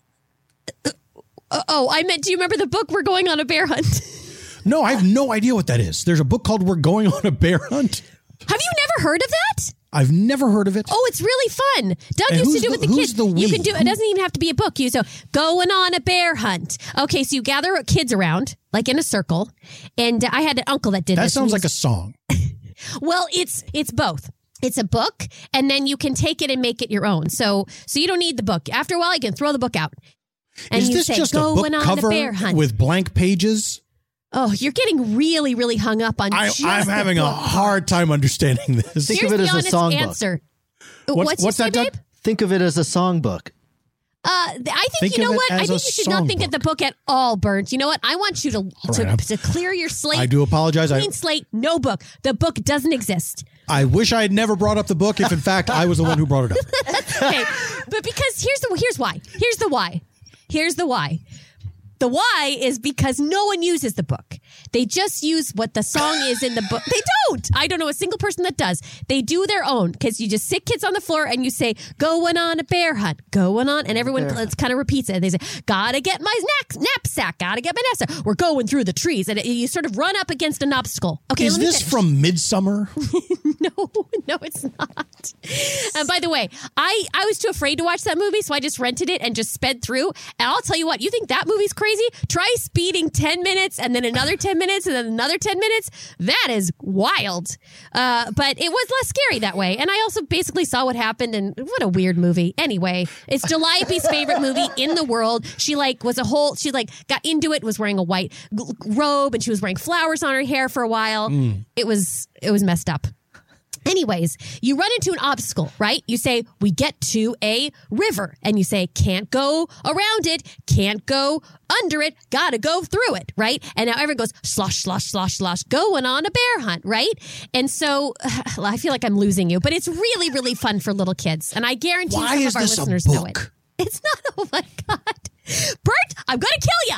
Speaker 5: Uh, oh, I meant. Do you remember the book? We're going on a bear hunt.
Speaker 3: No, I have no idea what that is. There's a book called We're Going on a Bear Hunt.
Speaker 5: Have you never heard of that?
Speaker 3: I've never heard of it.
Speaker 5: Oh, it's really fun. Doug
Speaker 3: And
Speaker 5: used to
Speaker 3: who's
Speaker 5: do it
Speaker 3: the-
Speaker 5: with the
Speaker 3: who's
Speaker 5: kids.
Speaker 3: the
Speaker 5: You
Speaker 3: we?
Speaker 5: can do it. It doesn't even have to be a book. You so going on a bear hunt. Okay, so you gather kids around like in a circle, and I had an uncle that did
Speaker 3: That
Speaker 5: this.
Speaker 3: sounds
Speaker 5: and
Speaker 3: like a song.
Speaker 5: Well, it's it's both. It's a book, and then you can take it and make it your own. So so you don't need the book. After a while, you can throw the book out. And
Speaker 3: Is
Speaker 5: you
Speaker 3: this
Speaker 5: say,
Speaker 3: just a book
Speaker 5: going on
Speaker 3: cover
Speaker 5: a bear hunt.
Speaker 3: with blank pages?
Speaker 5: Oh, you're getting really, really hung up on
Speaker 3: I,
Speaker 5: just
Speaker 3: I'm
Speaker 5: the
Speaker 3: having a
Speaker 5: book.
Speaker 3: hard time understanding this.
Speaker 6: Think
Speaker 5: Here's
Speaker 6: of it
Speaker 5: the
Speaker 6: as a
Speaker 5: honest
Speaker 6: songbook.
Speaker 5: answer.
Speaker 3: What's-
Speaker 5: What's,
Speaker 3: what's
Speaker 5: you
Speaker 3: that,
Speaker 5: say,
Speaker 3: Doug?
Speaker 5: babe?
Speaker 6: Think of it as a songbook.
Speaker 5: Uh, th- I think,
Speaker 3: Think
Speaker 5: you know
Speaker 3: of it
Speaker 5: what? I
Speaker 3: as
Speaker 5: think
Speaker 3: a
Speaker 5: you should not think
Speaker 3: songbook.
Speaker 5: of the book at all, Bernd. You know what? I want you to to,
Speaker 3: right,
Speaker 5: to clear your slate.
Speaker 3: I do apologize. I,
Speaker 5: Clean slate, no book. The book doesn't exist.
Speaker 3: I wish I had never brought up the book if, in fact, I was the one who brought it up.
Speaker 5: Okay, but because here's the here's why. Here's the why. Here's the why. The why is because no one uses the book. They just use what the song is in the book. They don't. I don't know a single person that does. They do their own because you just sit kids on the floor and you say, going on a bear hunt, going on. And everyone kind of repeats it. They say, gotta get my snack, knapsack, gotta get my knapsack. We're going through the trees. And it, you sort of run up against an obstacle. Okay,
Speaker 3: Is
Speaker 5: let me
Speaker 3: this
Speaker 5: finish.
Speaker 3: from Midsummer?
Speaker 5: No, no, it's not. And by the way, I, I was too afraid to watch that movie, so I just rented it and just sped through. And I'll tell you what, you think that movie's crazy? Try speeding ten minutes and then another ten minutes and then another ten minutes. That is wild. Uh, but it was less scary that way. And I also basically saw what happened, and what a weird movie. Anyway, it's Calliope's favorite movie in the world. She like was a whole, she like got into it, was wearing a white g- robe, and she was wearing flowers on her hair for a while.
Speaker 3: Mm.
Speaker 5: It was, it was messed up. Anyways, you run into an obstacle, right? You say, we get to a river, and you say, can't go around it, can't go under it, gotta go through it, right? And now everyone goes, slosh, slosh, slosh, slosh, going on a bear hunt, right? And so I feel like I'm losing you, but it's really, really fun for little kids. And I guarantee
Speaker 3: Why
Speaker 5: some
Speaker 3: is
Speaker 5: of our
Speaker 3: this a
Speaker 5: listeners know it.
Speaker 3: book?
Speaker 5: It's not, oh my God. Bert, I'm gonna kill you.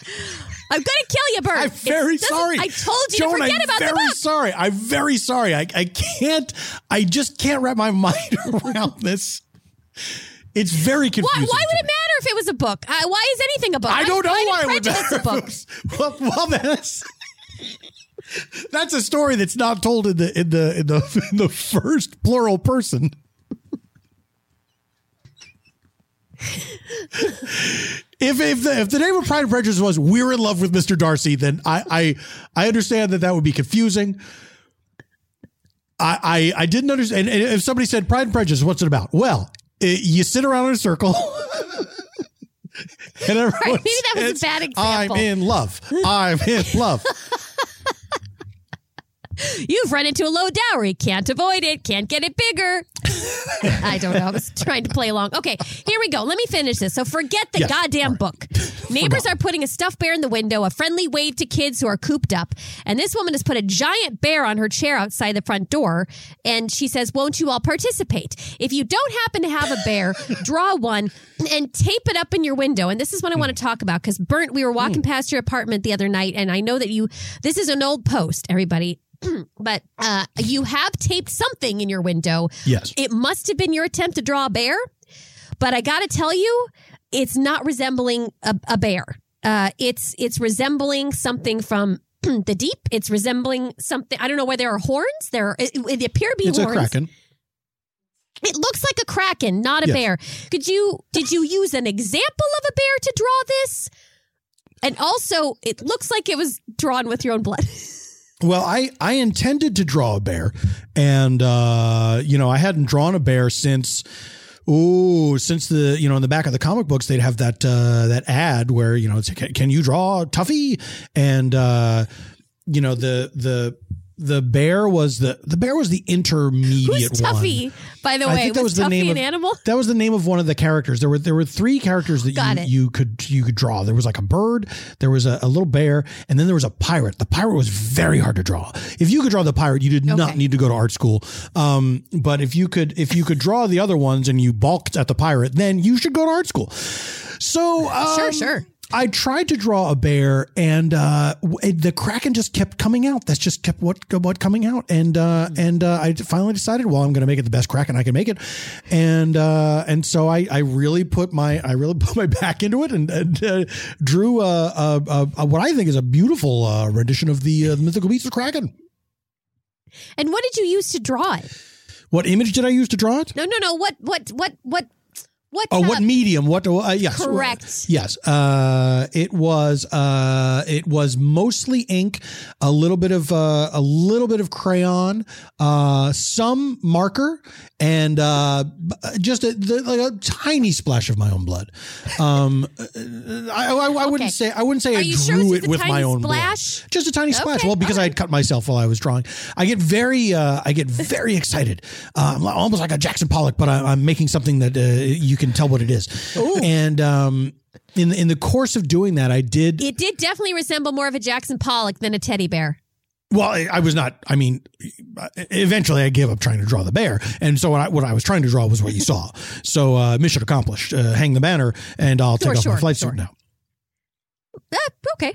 Speaker 5: I'm gonna kill you, Bert.
Speaker 3: I'm very
Speaker 5: It doesn't-
Speaker 3: sorry.
Speaker 5: I told you
Speaker 3: Joan,
Speaker 5: to forget
Speaker 3: I'm
Speaker 5: about
Speaker 3: very
Speaker 5: the book.
Speaker 3: sorry. I'm very sorry. I, I can't, I just can't wrap my mind around this. It's very
Speaker 5: Why,
Speaker 3: confusing.
Speaker 5: why would
Speaker 3: to
Speaker 5: it matter if it was a book? Uh, why is anything a book?
Speaker 3: I don't know
Speaker 5: find
Speaker 3: why it would
Speaker 5: Prejudice
Speaker 3: matter.
Speaker 5: a book.
Speaker 3: if it was- Well, well, that's that's a story that's not told in the in the in the in the first plural person. If if the if the name of Pride and Prejudice was "We're in love with Mister Darcy," then I I I understand that that would be confusing. I I, I didn't understand. And if somebody said Pride and Prejudice, what's it about? Well, it, you sit around in a circle. And everyone
Speaker 5: Right, maybe that was a
Speaker 3: says,
Speaker 5: bad example.
Speaker 3: I'm in love. I'm in love.
Speaker 5: You've run into a low dowry. Can't avoid it. Can't get it bigger. I don't know. I was trying to play along. Okay, here we go. Let me finish this. So forget the
Speaker 3: Yes.
Speaker 5: goddamn book. Neighbors are putting a stuffed bear in the window, a friendly wave to kids who are cooped up. And this woman has put a giant bear on her chair outside the front door. And she says, won't you all participate? If you don't happen to have a bear, draw one and tape it up in your window. And this is what I want to talk about because, Burnt, we were walking past your apartment the other night. And I know that you, this is an old post, everybody. But uh, you have taped something in your window.
Speaker 3: Yes.
Speaker 5: It must have been your attempt to draw a bear. But I got to tell you, it's not resembling a, a bear. Uh, it's it's resembling something from the deep. It's resembling something. I don't know where there are horns. There are, it, it appear to be
Speaker 3: It's
Speaker 5: horns.
Speaker 3: a kraken.
Speaker 5: It looks like a kraken, not a
Speaker 3: Yes.
Speaker 5: bear. Could you did you use an example of a bear to draw this? And also, it looks like it was drawn with your own blood.
Speaker 3: Well, I, I intended to draw a bear, and, uh, you know, I hadn't drawn a bear since, oh, since the, you know, in the back of the comic books, they'd have that, uh, that ad where, you know, it's, can, can you draw Tuffy? And, uh, you know, the, the, the bear was the, the bear was the intermediate
Speaker 5: Who's Tuffy,
Speaker 3: one.
Speaker 5: by the way?
Speaker 3: I think that was,
Speaker 5: was
Speaker 3: the
Speaker 5: Tuffy
Speaker 3: name
Speaker 5: an
Speaker 3: of,
Speaker 5: animal?
Speaker 3: That was the name of one of the characters. There were there were three characters that
Speaker 5: Got
Speaker 3: you,
Speaker 5: it.
Speaker 3: you could you could draw. There was like a bird, there was a, a little bear, and then there was a pirate. The pirate was very hard to draw. If you could draw the pirate, you did
Speaker 5: Okay.
Speaker 3: not need to go to art school. Um, but if you could if you could draw the other ones and you balked at the pirate, then you should go to art school. So um,
Speaker 5: Sure, sure.
Speaker 3: I tried to draw a bear, and uh, it, the Kraken just kept coming out. That's just kept what what coming out, and uh, and uh, I finally decided, well, I'm going to make it the best Kraken I can make it, and uh, and so I, I really put my I really put my back into it, and, and uh, drew a, a, a, a what I think is a beautiful uh, rendition of the uh, mythical beast of Kraken.
Speaker 5: And what did you use to draw it?
Speaker 3: What image did I use to draw it?
Speaker 5: No, no, no. What, what, what, what, what?
Speaker 3: Oh, what
Speaker 5: uh,
Speaker 3: medium? What? Uh, yes,
Speaker 5: Correct.
Speaker 3: Yes, uh, it was. Uh, it was mostly ink, a little bit of uh, a little bit of crayon, uh, some marker, and uh, just a, the, like a tiny splash of my own blood. Um, I, I, I wouldn't
Speaker 5: Okay.
Speaker 3: say I wouldn't say
Speaker 5: Are
Speaker 3: I
Speaker 5: you
Speaker 3: drew
Speaker 5: sure it's
Speaker 3: it
Speaker 5: just a
Speaker 3: with
Speaker 5: tiny
Speaker 3: my own
Speaker 5: splash?
Speaker 3: blood. Just a tiny splash.
Speaker 5: Okay,
Speaker 3: Well, because
Speaker 5: all
Speaker 3: I had cut myself while I was drawing. I get very, uh, I get very excited, um, almost like a Jackson Pollock, but I, I'm making something that uh, you can tell what it is. And um, in in the course of doing that, I did.
Speaker 5: It did definitely resemble more of a Jackson Pollock than a teddy bear.
Speaker 3: Well, I, I was not. I mean, eventually, I gave up trying to draw the bear, and so what I, what I was trying to draw was what you saw. So uh, mission accomplished. Uh, hang the banner, and I'll take
Speaker 5: Sure,
Speaker 3: off my
Speaker 5: sure,
Speaker 3: flight
Speaker 5: sure.
Speaker 3: suit now.
Speaker 5: Uh, okay.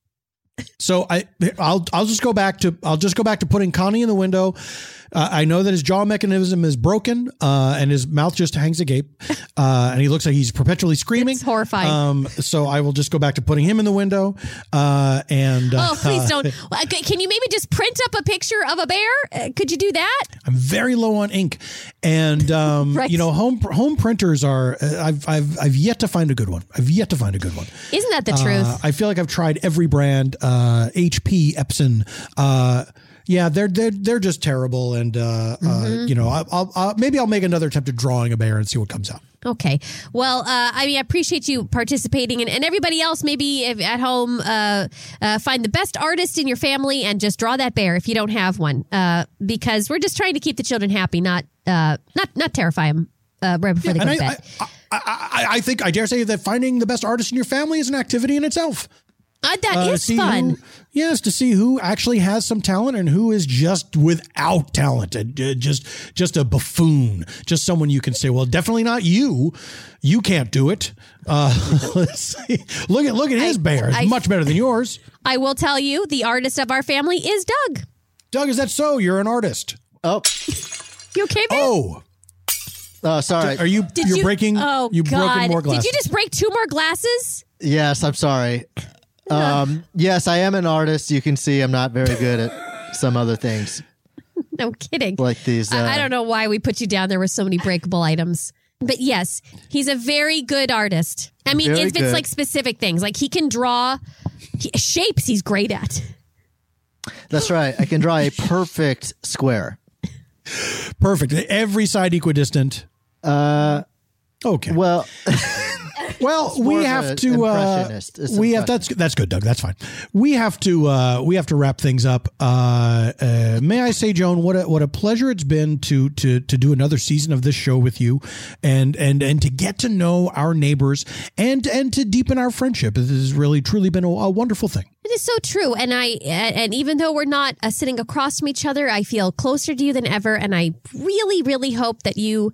Speaker 3: So I, I'll, I'll just go back to, I'll just go back to putting Connie in the window. Uh, I know that his jaw mechanism is broken, uh, and his mouth just hangs agape, uh, and he looks like he's perpetually screaming.
Speaker 5: It's horrifying.
Speaker 3: Um, so I will just go back to putting him in the window. Uh, and uh,
Speaker 5: Oh, please don't. Well, okay, Can you maybe just print up a picture of a bear? Uh, could you do that?
Speaker 3: I'm very low on ink, and um,
Speaker 5: Right.
Speaker 3: you know, home home printers are. Uh, I've I've I've yet to find a good one. I've yet to find a good one.
Speaker 5: Isn't that the truth?
Speaker 3: Uh, I feel like I've tried every brand. Uh, H P, Epson. Uh, yeah, they're they're they're just terrible, and uh,
Speaker 5: Mm-hmm.
Speaker 3: uh, you know, I'll, I'll, I'll maybe I'll make another attempt at drawing a bear and see what comes out.
Speaker 5: Okay. Well, uh, I mean, I appreciate you participating, and, and everybody else, maybe if at home, uh, uh, find the best artist in your family and just draw that bear if you don't have one, uh, because we're just trying to keep the children happy, not uh, not not terrify them uh, right before they go
Speaker 3: And
Speaker 5: to
Speaker 3: I,
Speaker 5: bed.
Speaker 3: I, I, I, I think I dare say that finding the best artist in your family is an activity in itself.
Speaker 5: Uh, that
Speaker 3: Uh,
Speaker 5: is
Speaker 3: see
Speaker 5: fun.
Speaker 3: Who, yes, to see who actually has some talent and who is just without talent, and uh, just just a buffoon, just someone you can say, well, definitely not you. You can't do it. Uh, let's see. Look at look at his
Speaker 5: I-
Speaker 3: bear. It's
Speaker 5: I-
Speaker 3: much better than yours.
Speaker 5: I will tell you, the artist of our family is Doug.
Speaker 3: Doug, is that so? You're an artist.
Speaker 6: Oh,
Speaker 5: You okay, man?
Speaker 3: Oh,
Speaker 6: oh, sorry.
Speaker 3: are you?
Speaker 5: Did
Speaker 3: you're
Speaker 5: you,
Speaker 3: breaking.
Speaker 5: Oh,
Speaker 3: you've
Speaker 5: God.
Speaker 3: broken more glasses.
Speaker 5: Did you just break two more glasses?
Speaker 6: Yes, I'm sorry. Um, yes, I am an artist. You can see I'm not very good at some other things
Speaker 5: No kidding.
Speaker 6: like these. Uh,
Speaker 5: I, I don't know why we put you down there with so many breakable items. But yes, he's a very good artist. I mean,
Speaker 6: Very
Speaker 5: if it's
Speaker 6: good.
Speaker 5: like specific things, like he can draw he, shapes he's great at.
Speaker 6: That's right. I can draw a perfect square.
Speaker 3: Perfect. Every side equidistant.
Speaker 6: Uh,
Speaker 3: Okay.
Speaker 6: well,
Speaker 3: Well,
Speaker 6: more
Speaker 3: we
Speaker 6: of
Speaker 3: have
Speaker 6: a
Speaker 3: to. Uh,
Speaker 6: impressionist. It's
Speaker 3: we have that's that's good, Doug. That's fine. We have to. Uh, we have to wrap things up. Uh, uh, may I say, Joan, what a what a pleasure it's been to to to do another season of this show with you, and and and to get to know our neighbors and and to deepen our friendship. This has really truly been a, a wonderful thing.
Speaker 5: It is so true, and I and and even though we're not uh, sitting across from each other, I feel closer to you than ever, and I really, really hope that you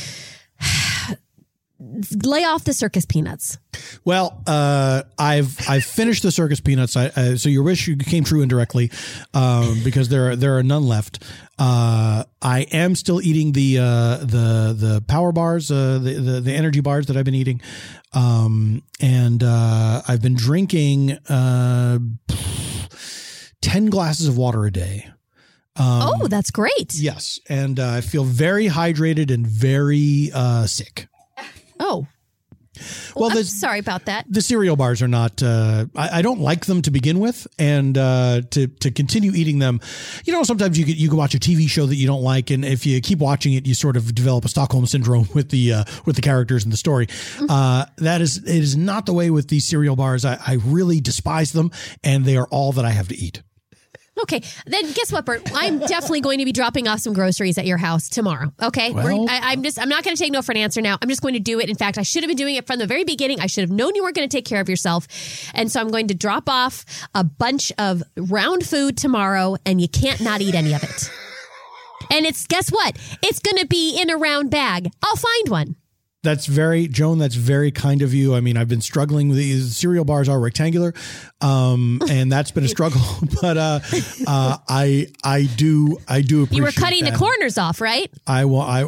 Speaker 5: lay off the circus peanuts.
Speaker 3: Well, uh, I've I've finished the circus peanuts. I, uh, so your wish came true indirectly, um, because there are, there are none left. Uh, I am still eating the uh, the the power bars, uh, the, the the energy bars that I've been eating, um, and uh, I've been drinking uh, ten glasses of water a day. Um,
Speaker 5: oh, that's great.
Speaker 3: Yes, and uh, I feel very hydrated and very uh, sick.
Speaker 5: Oh, Well,
Speaker 3: Well,
Speaker 5: I'm sorry about that.
Speaker 3: The cereal bars are not, uh, I, I don't like them to begin with. And uh, to to continue eating them, you know, sometimes you could, you can watch a T V show that you don't like. And if you keep watching it, you sort of develop a Stockholm syndrome with the uh, with the characters and the story. Mm-hmm. Uh, that is, it is not the way with these cereal bars. I, I really despise them, and they are all that I have to eat.
Speaker 5: Okay, then guess what, Bert? I'm definitely going to be dropping off some groceries at your house tomorrow. Okay,
Speaker 3: Well,
Speaker 5: We're, I, I'm just I'm not going to take no for an answer now. I'm just going to do it. In fact, I should have been doing it from the very beginning. I should have known you weren't going to take care of yourself, and so I'm going to drop off a bunch of round food tomorrow, and you can't not eat any of it. And it's guess what? It's going to be in a round bag. I'll find one.
Speaker 3: That's very, Joan, that's very kind of you. I mean, I've been struggling with these cereal bars are rectangular. Um, and that's been a struggle, but, uh, uh, I, I do, I do appreciate
Speaker 5: You were cutting
Speaker 3: that.
Speaker 5: the corners off, right?
Speaker 3: I will, I,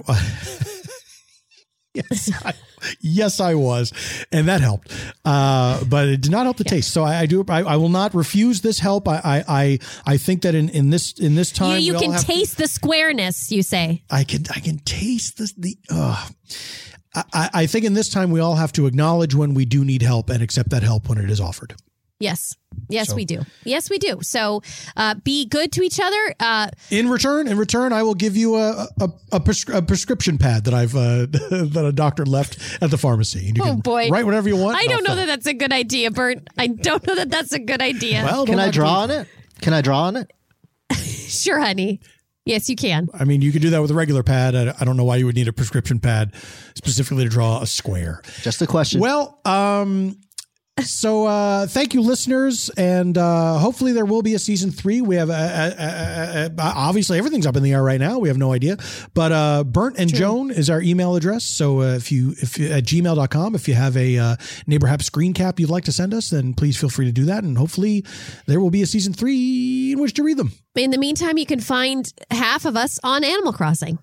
Speaker 3: yes, I, yes, I was. And that helped. Uh, but it did not help the taste. So I, I do, I, I will not refuse this help. I, I, I, I think that in, in this, in this time,
Speaker 5: You, you
Speaker 3: we all
Speaker 5: can
Speaker 3: have to-
Speaker 5: taste the squareness, you say.
Speaker 3: I can, I can taste this, the, uh, I, I think in this time we all have to acknowledge when we do need help and accept that help when it is offered.
Speaker 5: Yes. Yes,
Speaker 3: So-
Speaker 5: we do. Yes, we do. So uh, be good to each other. Uh,
Speaker 3: In return, in return, I will give you a a, a, prescri- a prescription pad that I've uh, that a doctor left at the pharmacy. And you
Speaker 5: oh,
Speaker 3: can
Speaker 5: boy.
Speaker 3: write whatever you want.
Speaker 5: I
Speaker 3: and
Speaker 5: don't
Speaker 3: I'll
Speaker 5: know
Speaker 3: fill
Speaker 5: that
Speaker 3: it.
Speaker 5: that's a good idea, Bert. I don't know that that's a good idea.
Speaker 3: Well,
Speaker 6: Can
Speaker 3: don't
Speaker 6: I
Speaker 3: knock
Speaker 6: draw
Speaker 3: me.
Speaker 6: on it? Can I draw on it?
Speaker 5: Sure, honey. Yes, you can.
Speaker 3: I mean, you could do that with a regular pad. I, I don't know why you would need a prescription pad specifically to draw a square.
Speaker 6: Just a question.
Speaker 3: Well, um, so uh, thank you, listeners, and uh, hopefully there will be a season three. We have uh, uh, uh, uh, obviously everything's up in the air right now. We have no idea, but uh, Burnt and Joan is our email address. So uh, if you if you, at gmail dot com, if you have a uh, Neighbor Hap screen cap you'd like to send us, then please feel free to do that, and hopefully there will be a season three in which to read them.
Speaker 5: In the meantime, you can find half of us on Animal Crossing.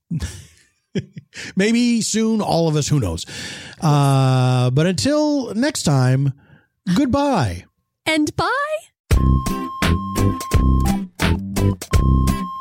Speaker 3: Maybe soon, all of us, who knows? Uh, but until next time, goodbye.
Speaker 5: And bye.